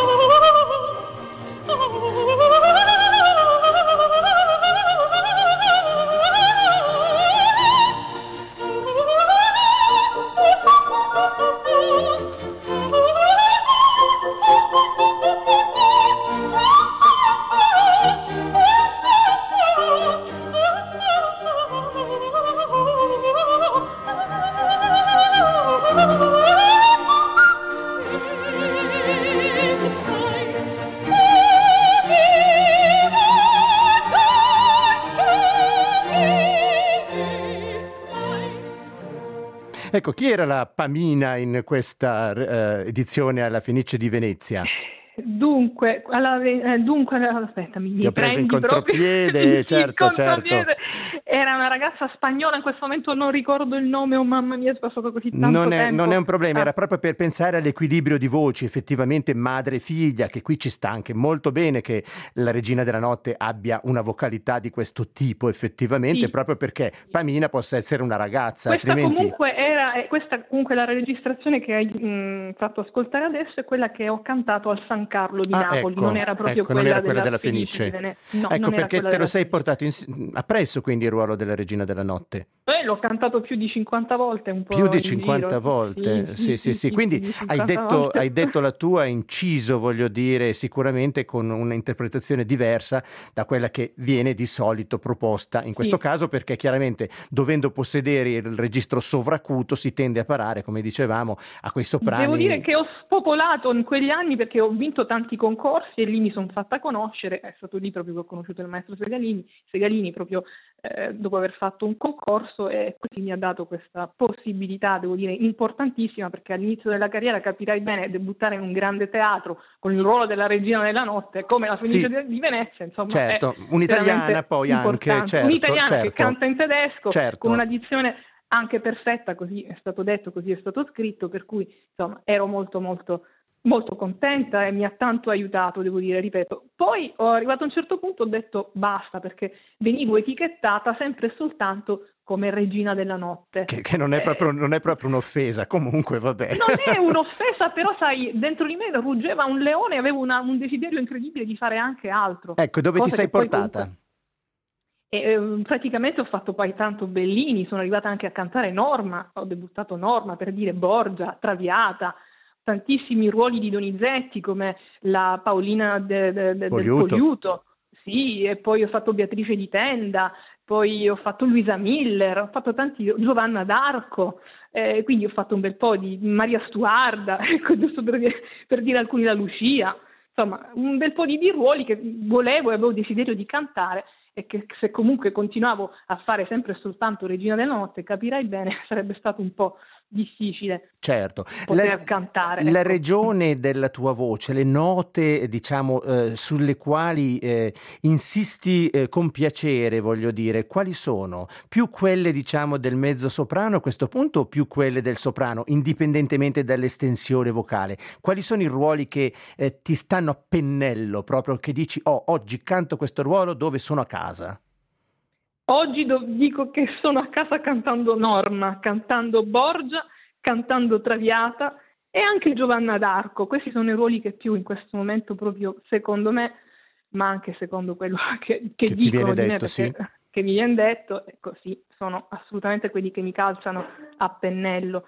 Speaker 1: Ecco, chi era la Pamina in questa eh, edizione alla Fenice di Venezia?
Speaker 6: Dunque, alla, eh, dunque, aspetta, mi,
Speaker 1: Ti
Speaker 6: mi
Speaker 1: ho preso in
Speaker 6: prendi proprio-
Speaker 1: contropiede,
Speaker 6: Sì,
Speaker 1: certo,
Speaker 6: in contropiede.
Speaker 1: certo.
Speaker 6: Era una ragazza spagnola, in questo momento non ricordo il nome, oh mamma mia, è passato così tanto
Speaker 1: Non è,
Speaker 6: tempo.
Speaker 1: non è un problema,
Speaker 6: Ah.
Speaker 1: era proprio per pensare all'equilibrio di voci, effettivamente madre e figlia, che qui ci sta anche molto bene che la Regina della Notte abbia una vocalità di questo tipo, effettivamente,
Speaker 6: Sì.
Speaker 1: proprio perché Pamina possa essere una ragazza,
Speaker 6: Questa
Speaker 1: altrimenti...
Speaker 6: comunque era, eh, questa comunque la registrazione che hai mh, fatto ascoltare adesso è quella che ho cantato al San Carlo di
Speaker 1: Ah,
Speaker 6: Napoli,
Speaker 1: ecco,
Speaker 6: non era proprio
Speaker 1: ecco, non
Speaker 6: quella,
Speaker 1: era quella della
Speaker 6: Fenice
Speaker 1: Fenice.
Speaker 6: di Venezia. No,
Speaker 1: ecco
Speaker 6: non era
Speaker 1: perché
Speaker 6: quella
Speaker 1: te lo
Speaker 6: della
Speaker 1: sei
Speaker 6: Fenice.
Speaker 1: portato in- appresso quindi il ruolo della Regina della Notte.
Speaker 6: Eh, l'ho cantato più di cinquanta volte, un po'
Speaker 1: Più di
Speaker 6: in
Speaker 1: cinquanta
Speaker 6: giro.
Speaker 1: volte, sì, sì, sì.
Speaker 6: sì,
Speaker 1: Quindi
Speaker 6: più di
Speaker 1: hai
Speaker 6: cinquanta
Speaker 1: detto,
Speaker 6: volte.
Speaker 1: hai detto la tua, inciso, voglio dire, sicuramente con un'interpretazione diversa da quella che viene di solito proposta in questo
Speaker 6: Sì.
Speaker 1: caso, perché chiaramente dovendo possedere il registro sovracuto si tende a parare, come dicevamo, a quei soprani.
Speaker 6: Devo dire che ho spopolato in quegli anni perché ho vinto tanti concorsi e lì mi sono fatta conoscere, è stato lì proprio che ho conosciuto il maestro Segalini, Segalini proprio eh, dopo aver fatto un concorso, e così mi ha dato questa possibilità, devo dire, importantissima, perché all'inizio della carriera, capirai bene, debuttare in un grande teatro con il ruolo della regina della notte, come la Fenice
Speaker 1: Sì.
Speaker 6: di Venezia, insomma,
Speaker 1: Certo,
Speaker 6: è
Speaker 1: un'italiana poi
Speaker 6: importante.
Speaker 1: anche, certo,
Speaker 6: Un'italiana
Speaker 1: certo.
Speaker 6: che canta in tedesco,
Speaker 1: Certo.
Speaker 6: con una dizione anche perfetta, così è stato detto, così è stato scritto, per cui insomma ero molto molto molto contenta e mi ha tanto aiutato, devo dire, ripeto. Poi ho arrivato a un certo punto, ho detto basta, perché venivo etichettata sempre e soltanto come regina della notte.
Speaker 1: Che, che non, è proprio,
Speaker 6: eh,
Speaker 1: non è proprio un'offesa, comunque vabbè.
Speaker 6: Non è un'offesa, però sai, dentro di me ruggeva un leone e avevo una, un desiderio incredibile di fare anche altro.
Speaker 1: Ecco, dove ti
Speaker 6: Cosa
Speaker 1: sei
Speaker 6: che poi
Speaker 1: portata?
Speaker 6: comunque- E, eh, praticamente ho fatto poi tanto Bellini, sono arrivata anche a cantare Norma, ho debuttato Norma, per dire Borgia, Traviata, tantissimi ruoli di Donizetti come la Paolina de, de, de,
Speaker 1: Poliuto.
Speaker 6: del Poliuto, sì, e poi ho fatto Beatrice di Tenda, poi ho fatto Luisa Miller, ho fatto tanti, Giovanna d'Arco, eh, quindi ho fatto un bel po' di Maria Stuarda, ecco, giusto per dire, per dire alcuni, la Lucia, insomma un bel po' di, di ruoli che volevo e avevo desiderio di cantare, e che se comunque continuavo a fare sempre e soltanto Regina della Notte, capirai bene, sarebbe stato un po' difficile
Speaker 1: Certo.
Speaker 6: poter
Speaker 1: La,
Speaker 6: cantare.
Speaker 1: la
Speaker 6: ecco.
Speaker 1: regione della tua voce, le note, diciamo, eh, sulle quali eh, insisti eh, con piacere, voglio dire, quali sono? Più quelle, diciamo, del mezzo soprano a questo punto, o più quelle del soprano, indipendentemente dall'estensione vocale? Quali sono i ruoli che eh, ti stanno a pennello, proprio che dici, oh, oggi canto questo ruolo dove sono a casa?
Speaker 6: Oggi do- dico che sono a casa cantando Norma, cantando Borgia, cantando Traviata e anche Giovanna d'Arco. Questi sono i ruoli che più in questo momento proprio, secondo me, ma anche secondo quello che, che
Speaker 1: Che ti
Speaker 6: dicono
Speaker 1: viene
Speaker 6: di me,
Speaker 1: detto,
Speaker 6: perché,
Speaker 1: sì.
Speaker 6: che mi viene detto, ecco sì, sono assolutamente quelli che mi calzano a pennello.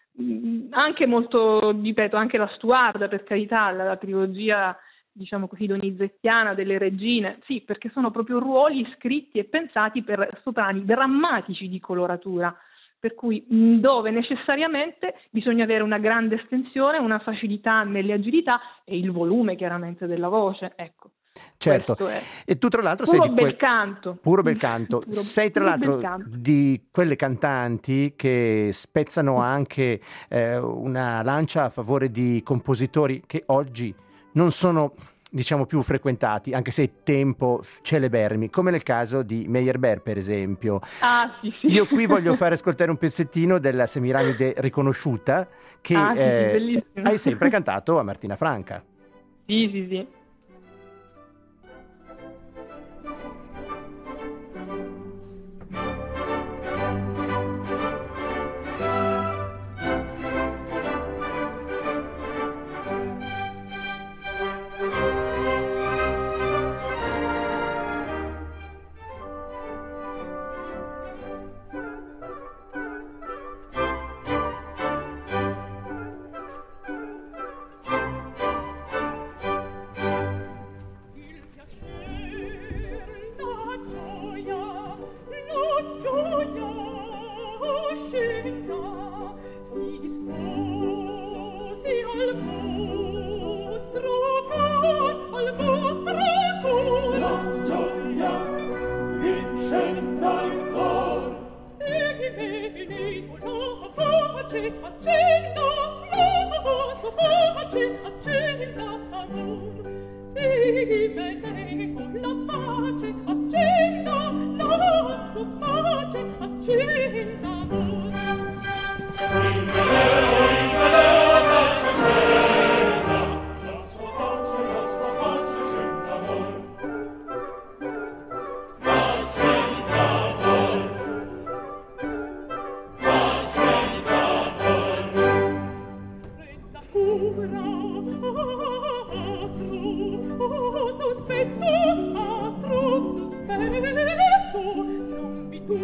Speaker 6: Mm, Anche molto, ripeto, anche la Stuarda, per carità, la, la trilogia, diciamo così, donizettiana delle regine, sì, perché sono proprio ruoli scritti e pensati per soprani drammatici di coloratura, per cui mh, dove necessariamente bisogna avere una grande estensione, una facilità nelle agilità e il volume chiaramente della voce, ecco.
Speaker 1: Certo,
Speaker 6: Questo è
Speaker 1: e tu tra l'altro
Speaker 6: puro
Speaker 1: sei di que-
Speaker 6: bel canto.
Speaker 1: puro bel canto,
Speaker 6: Puro-
Speaker 1: sei tra
Speaker 6: puro
Speaker 1: l'altro
Speaker 6: bel canto.
Speaker 1: di quelle cantanti che spezzano anche eh, una lancia a favore di compositori che oggi non sono, diciamo, più frequentati, anche se è tempo, celeberrimi, come nel caso di Meyerbeer, per esempio.
Speaker 6: Ah, sì, sì.
Speaker 1: Io qui voglio fare ascoltare un pezzettino della Semiramide riconosciuta che
Speaker 6: Ah, sì, sì,
Speaker 1: eh,
Speaker 6: bellissimo.
Speaker 1: hai sempre cantato a Martina Franca.
Speaker 6: Sì, sì, sì.
Speaker 3: Sospetto, altro sospetto, non vi turbi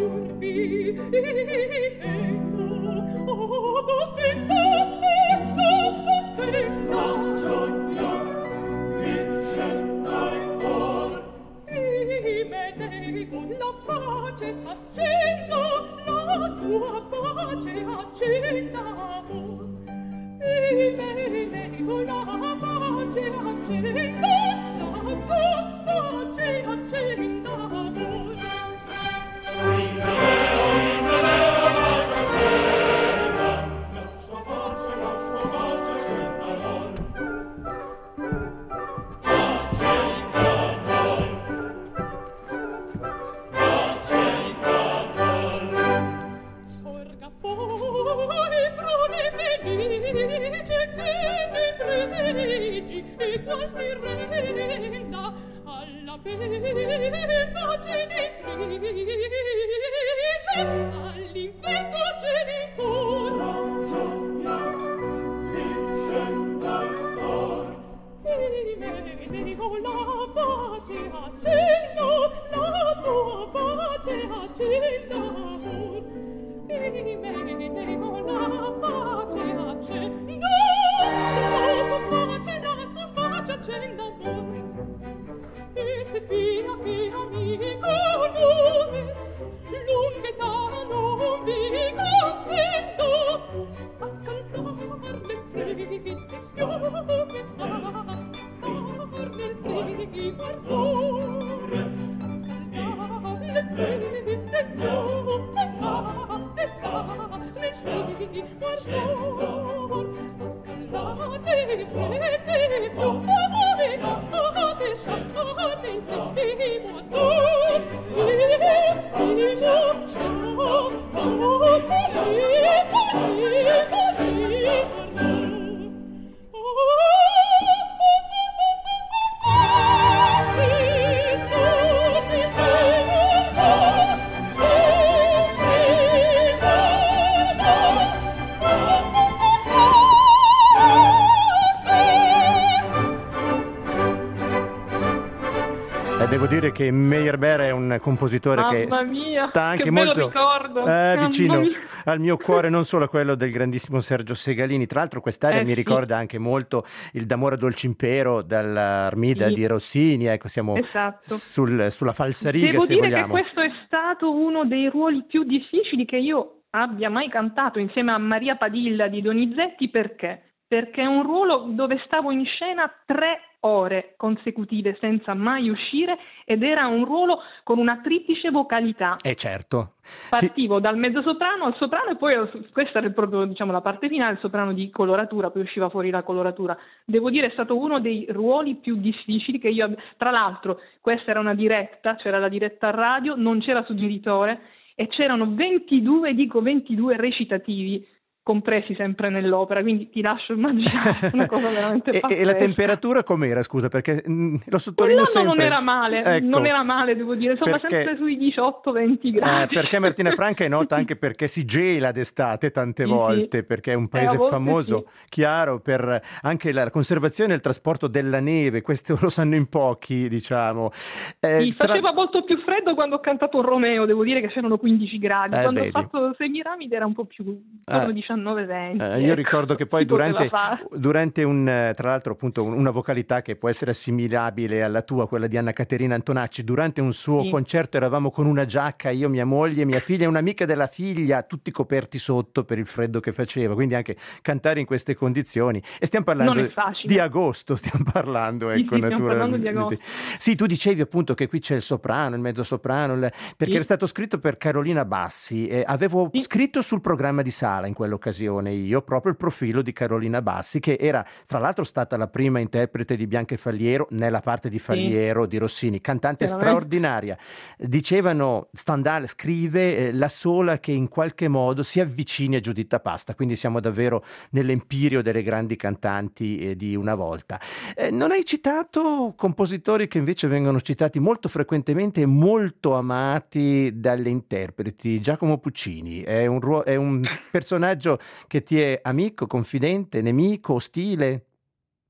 Speaker 1: Devo dire che Meyerbeer è un compositore
Speaker 6: Mamma
Speaker 1: che
Speaker 6: mia,
Speaker 1: sta anche
Speaker 6: che bello
Speaker 1: molto
Speaker 6: ricordo.
Speaker 1: eh,
Speaker 6: Mamma
Speaker 1: vicino
Speaker 6: mia.
Speaker 1: al mio cuore, non solo a quello del grandissimo Sergio Segalini. Tra l'altro quest'area
Speaker 6: Eh,
Speaker 1: mi
Speaker 6: sì.
Speaker 1: ricorda anche molto il D'amore a dolce impero dall'Armida
Speaker 6: Sì.
Speaker 1: di Rossini. Ecco, siamo
Speaker 6: Esatto.
Speaker 1: sul- sulla falsariga,
Speaker 6: Devo
Speaker 1: se
Speaker 6: dire
Speaker 1: vogliamo.
Speaker 6: che questo è stato uno dei ruoli più difficili che io abbia mai cantato insieme a Maria Padilla di Donizetti. Perché? Perché è un ruolo dove stavo in scena tre ore consecutive senza mai uscire, ed era un ruolo con una triplice vocalità.
Speaker 1: Eh certo. Ti-
Speaker 6: Partivo dal mezzosoprano al soprano, e poi questa era proprio, diciamo, la parte finale, il soprano di coloratura, poi usciva fuori la coloratura. Devo dire, è stato uno dei ruoli più difficili che io abbia. Tra l'altro, questa era una diretta, c'era la diretta a radio, non c'era suggeritore, e c'erano ventidue, dico ventidue recitativi compresi sempre nell'opera, quindi ti lascio immaginare una cosa veramente
Speaker 1: e,
Speaker 6: pazzesca.
Speaker 1: e la temperatura com'era, scusa, perché mh, lo sottolineo
Speaker 6: Quell'anno
Speaker 1: sempre.
Speaker 6: non era male,
Speaker 1: Ecco.
Speaker 6: non era male, devo dire, insomma,
Speaker 1: Perché-
Speaker 6: sempre sui diciotto venti gradi.
Speaker 1: Eh, perché Martina Franca è nota anche perché si gela d'estate tante
Speaker 6: Sì,
Speaker 1: volte,
Speaker 6: sì.
Speaker 1: perché è un
Speaker 6: Eh,
Speaker 1: paese
Speaker 6: a volte
Speaker 1: famoso,
Speaker 6: sì.
Speaker 1: chiaro, per anche la conservazione e il trasporto della neve. Questo lo sanno in pochi, diciamo. Eh,
Speaker 6: Sì,
Speaker 1: tra-
Speaker 6: faceva molto più freddo quando ho cantato un Romeo, devo dire che c'erano quindici gradi.
Speaker 1: Eh,
Speaker 6: Quando
Speaker 1: vedi.
Speaker 6: ho fatto Semiramide era un po' più, intorno
Speaker 1: Eh.
Speaker 6: diciannove venti.
Speaker 1: Eh, io ricordo che poi
Speaker 6: Si poteva
Speaker 1: durante,
Speaker 6: fare.
Speaker 1: durante un, eh, tra l'altro appunto un- una vocalità che può essere assimilabile alla tua, quella di Anna Caterina Antonacci, durante un suo
Speaker 6: Sì.
Speaker 1: concerto eravamo con una giacca, io, mia moglie, mia figlia e un'amica della figlia, tutti coperti sotto per il freddo che faceva, quindi anche cantare in queste condizioni. E stiamo parlando
Speaker 6: Non è facile.
Speaker 1: di agosto, stiamo parlando,
Speaker 6: Sì,
Speaker 1: ecco,
Speaker 6: sì, stiamo parlando di
Speaker 1: naturalmente.
Speaker 6: agosto.
Speaker 1: Sì, tu dicevi appunto che qui c'è il soprano, il mezzosoprano, il- perché
Speaker 6: Sì.
Speaker 1: era stato scritto per Carolina Bassi. Eh, avevo
Speaker 6: Sì.
Speaker 1: scritto sul programma di Sala in quell'occasione io proprio il profilo di Carolina Bassi, che era tra l'altro stata la prima interprete di Bianca e Falliero nella parte di Falliero di Rossini, cantante
Speaker 6: Veramente.
Speaker 1: straordinaria. Dicevano, Stendhal scrive, eh, la sola che in qualche modo si avvicini a Giuditta Pasta, quindi siamo davvero nell'empirio delle grandi cantanti eh, di una volta. Eh, non hai citato compositori che invece vengono citati molto frequentemente e molto amati dalle interpreti. Giacomo Puccini è un, ruo- è un personaggio che ti è amico, confidente, nemico, ostile?
Speaker 6: No,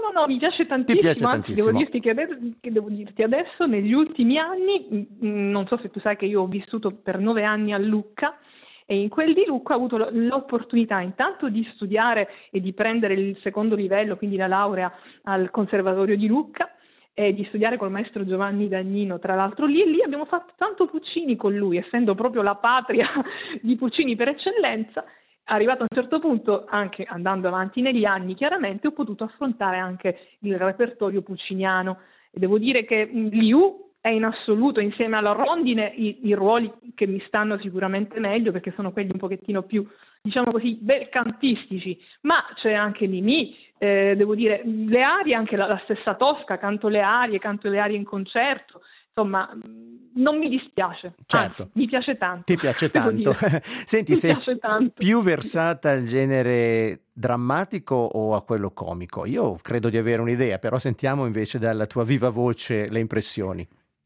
Speaker 6: No, no, mi piace tantissimo,
Speaker 1: piace
Speaker 6: anzi
Speaker 1: tantissimo.
Speaker 6: Devo, dirti che adesso, che devo dirti adesso, negli ultimi anni, mh, non so se tu sai che io ho vissuto per nove anni a Lucca, e in quel di Lucca ho avuto l'opportunità intanto di studiare e di prendere il secondo livello, quindi la laurea al Conservatorio di Lucca, e di studiare col maestro Giovanni Dagnino, tra l'altro lì e lì abbiamo fatto tanto Puccini con lui, essendo proprio la patria di Puccini per eccellenza. Arrivato a un certo punto, anche andando avanti negli anni, chiaramente ho potuto affrontare anche il repertorio pucciniano, e devo dire che Liu è in assoluto, insieme alla Rondine, i, i ruoli che mi stanno sicuramente meglio, perché sono quelli un pochettino più, diciamo così, belcantistici, ma c'è anche Mimì, eh, devo dire, le arie, anche la, la stessa Tosca, canto le arie, canto le arie in concerto, insomma, non mi dispiace,
Speaker 1: certo.
Speaker 6: Anzi, mi piace tanto.
Speaker 1: Ti piace tanto. Senti,
Speaker 6: mi
Speaker 1: sei
Speaker 6: piace tanto.
Speaker 1: più versata al genere drammatico o a quello comico? Io credo di avere un'idea, però sentiamo invece dalla tua viva voce le impressioni.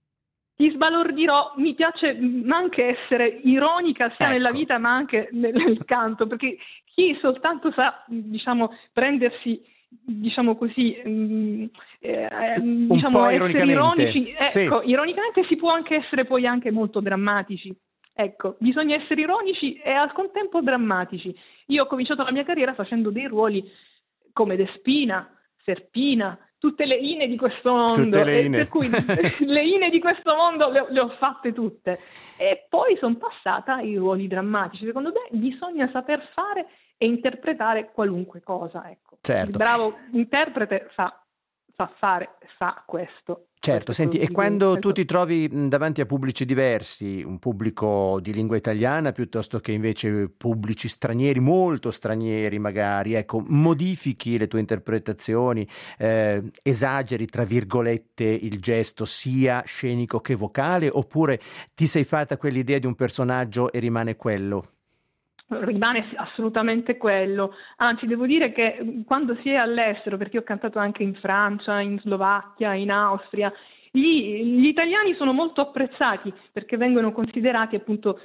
Speaker 6: Ti sbalordirò, mi piace anche essere ironica sia
Speaker 1: ecco.
Speaker 6: nella vita ma anche nel, nel canto, perché chi soltanto sa, diciamo, prendersi, diciamo così, mh, eh,
Speaker 1: un
Speaker 6: diciamo
Speaker 1: po'
Speaker 6: essere
Speaker 1: ironicamente.
Speaker 6: ironici, ecco,
Speaker 1: sì.
Speaker 6: Ironicamente si può anche essere poi anche molto drammatici. Ecco, bisogna essere ironici e al contempo drammatici. Io ho cominciato la mia carriera facendo dei ruoli come Despina, Serpina, tutte le Ine di questo mondo,
Speaker 1: tutte le Ine.
Speaker 6: per cui le Ine di questo mondo le, le ho fatte tutte, e poi sono passata ai ruoli drammatici. Secondo me bisogna saper fare e interpretare qualunque cosa, ecco.
Speaker 1: Certo.
Speaker 6: Il bravo interprete sa, sa fare, sa questo.
Speaker 1: Certo,
Speaker 6: questo
Speaker 1: senti, e quando
Speaker 6: questo...
Speaker 1: tu ti trovi davanti a pubblici diversi, un pubblico di lingua italiana piuttosto che invece pubblici stranieri, molto stranieri magari, ecco, modifichi le tue interpretazioni, eh, esageri tra virgolette il gesto sia scenico che vocale, oppure ti sei fatta quell'idea di un personaggio e rimane quello?
Speaker 6: Rimane assolutamente quello, anzi devo dire che quando si è all'estero, perché ho cantato anche in Francia, in Slovacchia, in Austria, gli, gli italiani sono molto apprezzati perché vengono considerati appunto,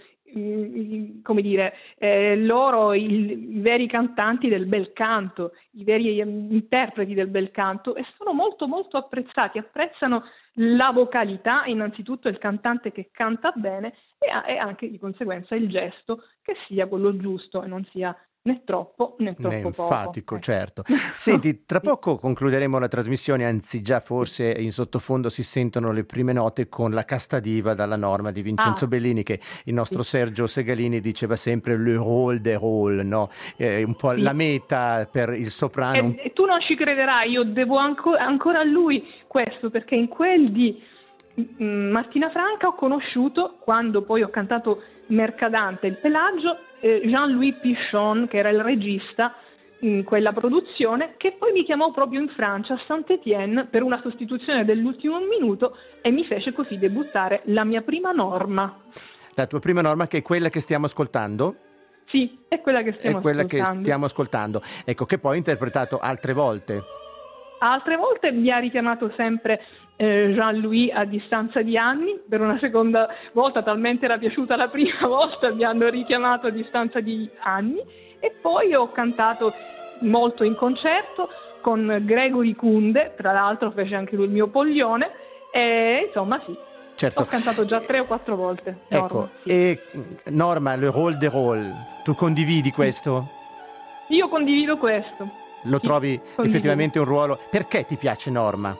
Speaker 6: mh, come dire, eh, loro il, i veri cantanti del bel canto, i veri interpreti del bel canto, e sono molto molto apprezzati, apprezzano la vocalità, innanzitutto il cantante che canta bene, e, e anche di conseguenza il gesto che sia quello giusto e non sia né troppo né troppo
Speaker 1: né
Speaker 6: poco.
Speaker 1: enfatico,
Speaker 6: Ecco.
Speaker 1: certo. Senti, tra poco concluderemo la trasmissione, anzi già forse in sottofondo si sentono le prime note con la Casta Diva dalla Norma di Vincenzo
Speaker 6: Ah.
Speaker 1: Bellini, che il nostro
Speaker 6: Sì.
Speaker 1: Sergio Segalini diceva sempre le rôle des rôles, no? Eh, un po'
Speaker 6: Sì.
Speaker 1: la meta per il soprano.
Speaker 6: E, e tu non ci crederai, io devo anco, ancora a lui questo, perché in quel di mh, Martina Franca ho conosciuto, quando poi ho cantato Mercadante il Pelagio, eh, Jean-Louis Pichon, che era il regista in quella produzione, che poi mi chiamò proprio in Francia, a Saint-Étienne, per una sostituzione dell'ultimo minuto, e mi fece così debuttare la mia prima Norma.
Speaker 1: La tua prima Norma, che è quella che stiamo ascoltando?
Speaker 6: Sì, è quella che stiamo
Speaker 1: è quella
Speaker 6: ascoltando.
Speaker 1: che stiamo ascoltando. Ecco, che poi ho interpretato altre volte.
Speaker 6: Altre volte mi ha richiamato sempre eh, Jean-Louis a distanza di anni, per una seconda volta, talmente era piaciuta la prima volta, mi hanno richiamato a distanza di anni, e poi ho cantato molto in concerto con Gregory Kunde, tra l'altro fece anche lui il mio Poglione, e insomma sì,
Speaker 1: Certo.
Speaker 6: ho cantato già tre o quattro volte.
Speaker 1: Ecco,
Speaker 6: Norma, sì.
Speaker 1: e Norma, le rôle des rôles, tu condividi questo?
Speaker 6: Io condivido questo.
Speaker 1: Lo
Speaker 6: Sì,
Speaker 1: trovi
Speaker 6: condivido.
Speaker 1: effettivamente un ruolo? Perché ti piace Norma?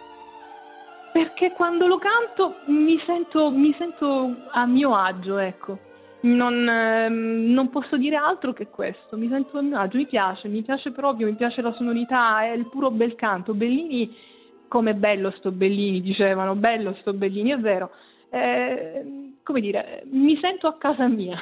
Speaker 6: Perché quando lo canto mi sento, mi sento a mio agio, ecco. Non, ehm, non posso dire altro che questo, mi sento a mio agio, mi piace, mi piace proprio, mi piace la sonorità, è il puro bel canto. Bellini, come bello sto Bellini, dicevano, bello sto Bellini, è vero. Eh, come dire, mi sento a casa mia.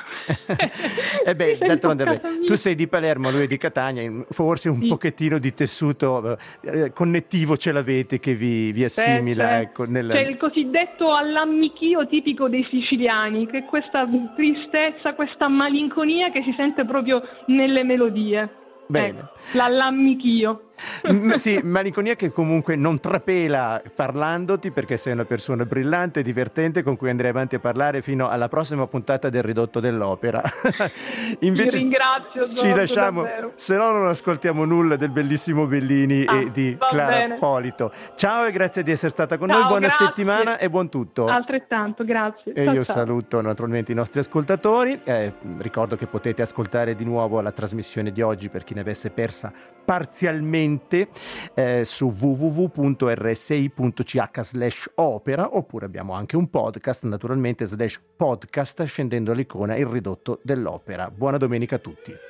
Speaker 1: E beh,
Speaker 6: Mi sento
Speaker 1: d'altronde
Speaker 6: a casa mia.
Speaker 1: tu sei di Palermo, lui è di Catania, forse un
Speaker 6: Sì.
Speaker 1: pochettino di tessuto eh, connettivo ce l'avete che vi, vi assimila.
Speaker 6: C'è,
Speaker 1: Ecco, nel...
Speaker 6: c'è il cosiddetto allammichio tipico dei siciliani, che è questa tristezza, questa malinconia che si sente proprio nelle melodie.
Speaker 1: Bene.
Speaker 6: Ecco, l'allammichio.
Speaker 1: M- sì, malinconia che comunque non trapela parlandoti, perché sei una persona brillante, divertente, con cui andrei avanti a parlare fino alla prossima puntata del Ridotto dell'Opera. Invece
Speaker 6: Ti ringrazio,
Speaker 1: ci
Speaker 6: Giorgio,
Speaker 1: lasciamo,
Speaker 6: davvero.
Speaker 1: se no non ascoltiamo nulla del bellissimo Bellini
Speaker 6: Ah,
Speaker 1: e di
Speaker 6: va
Speaker 1: Clara
Speaker 6: bene.
Speaker 1: Polito. Ciao e grazie di essere stata con
Speaker 6: Ciao,
Speaker 1: noi, buona
Speaker 6: grazie.
Speaker 1: settimana e buon tutto.
Speaker 6: Altrettanto, grazie.
Speaker 1: E
Speaker 6: Ciao,
Speaker 1: io
Speaker 6: ciao.
Speaker 1: saluto naturalmente i nostri ascoltatori. Eh, ricordo che potete ascoltare di nuovo la trasmissione di oggi per chi ne avesse persa parzialmente eh, su w w w punto r s i punto c h slash opera, oppure abbiamo anche un podcast naturalmente slash podcast scendendo all'icona Il Ridotto dell'Opera. Buona domenica a tutti.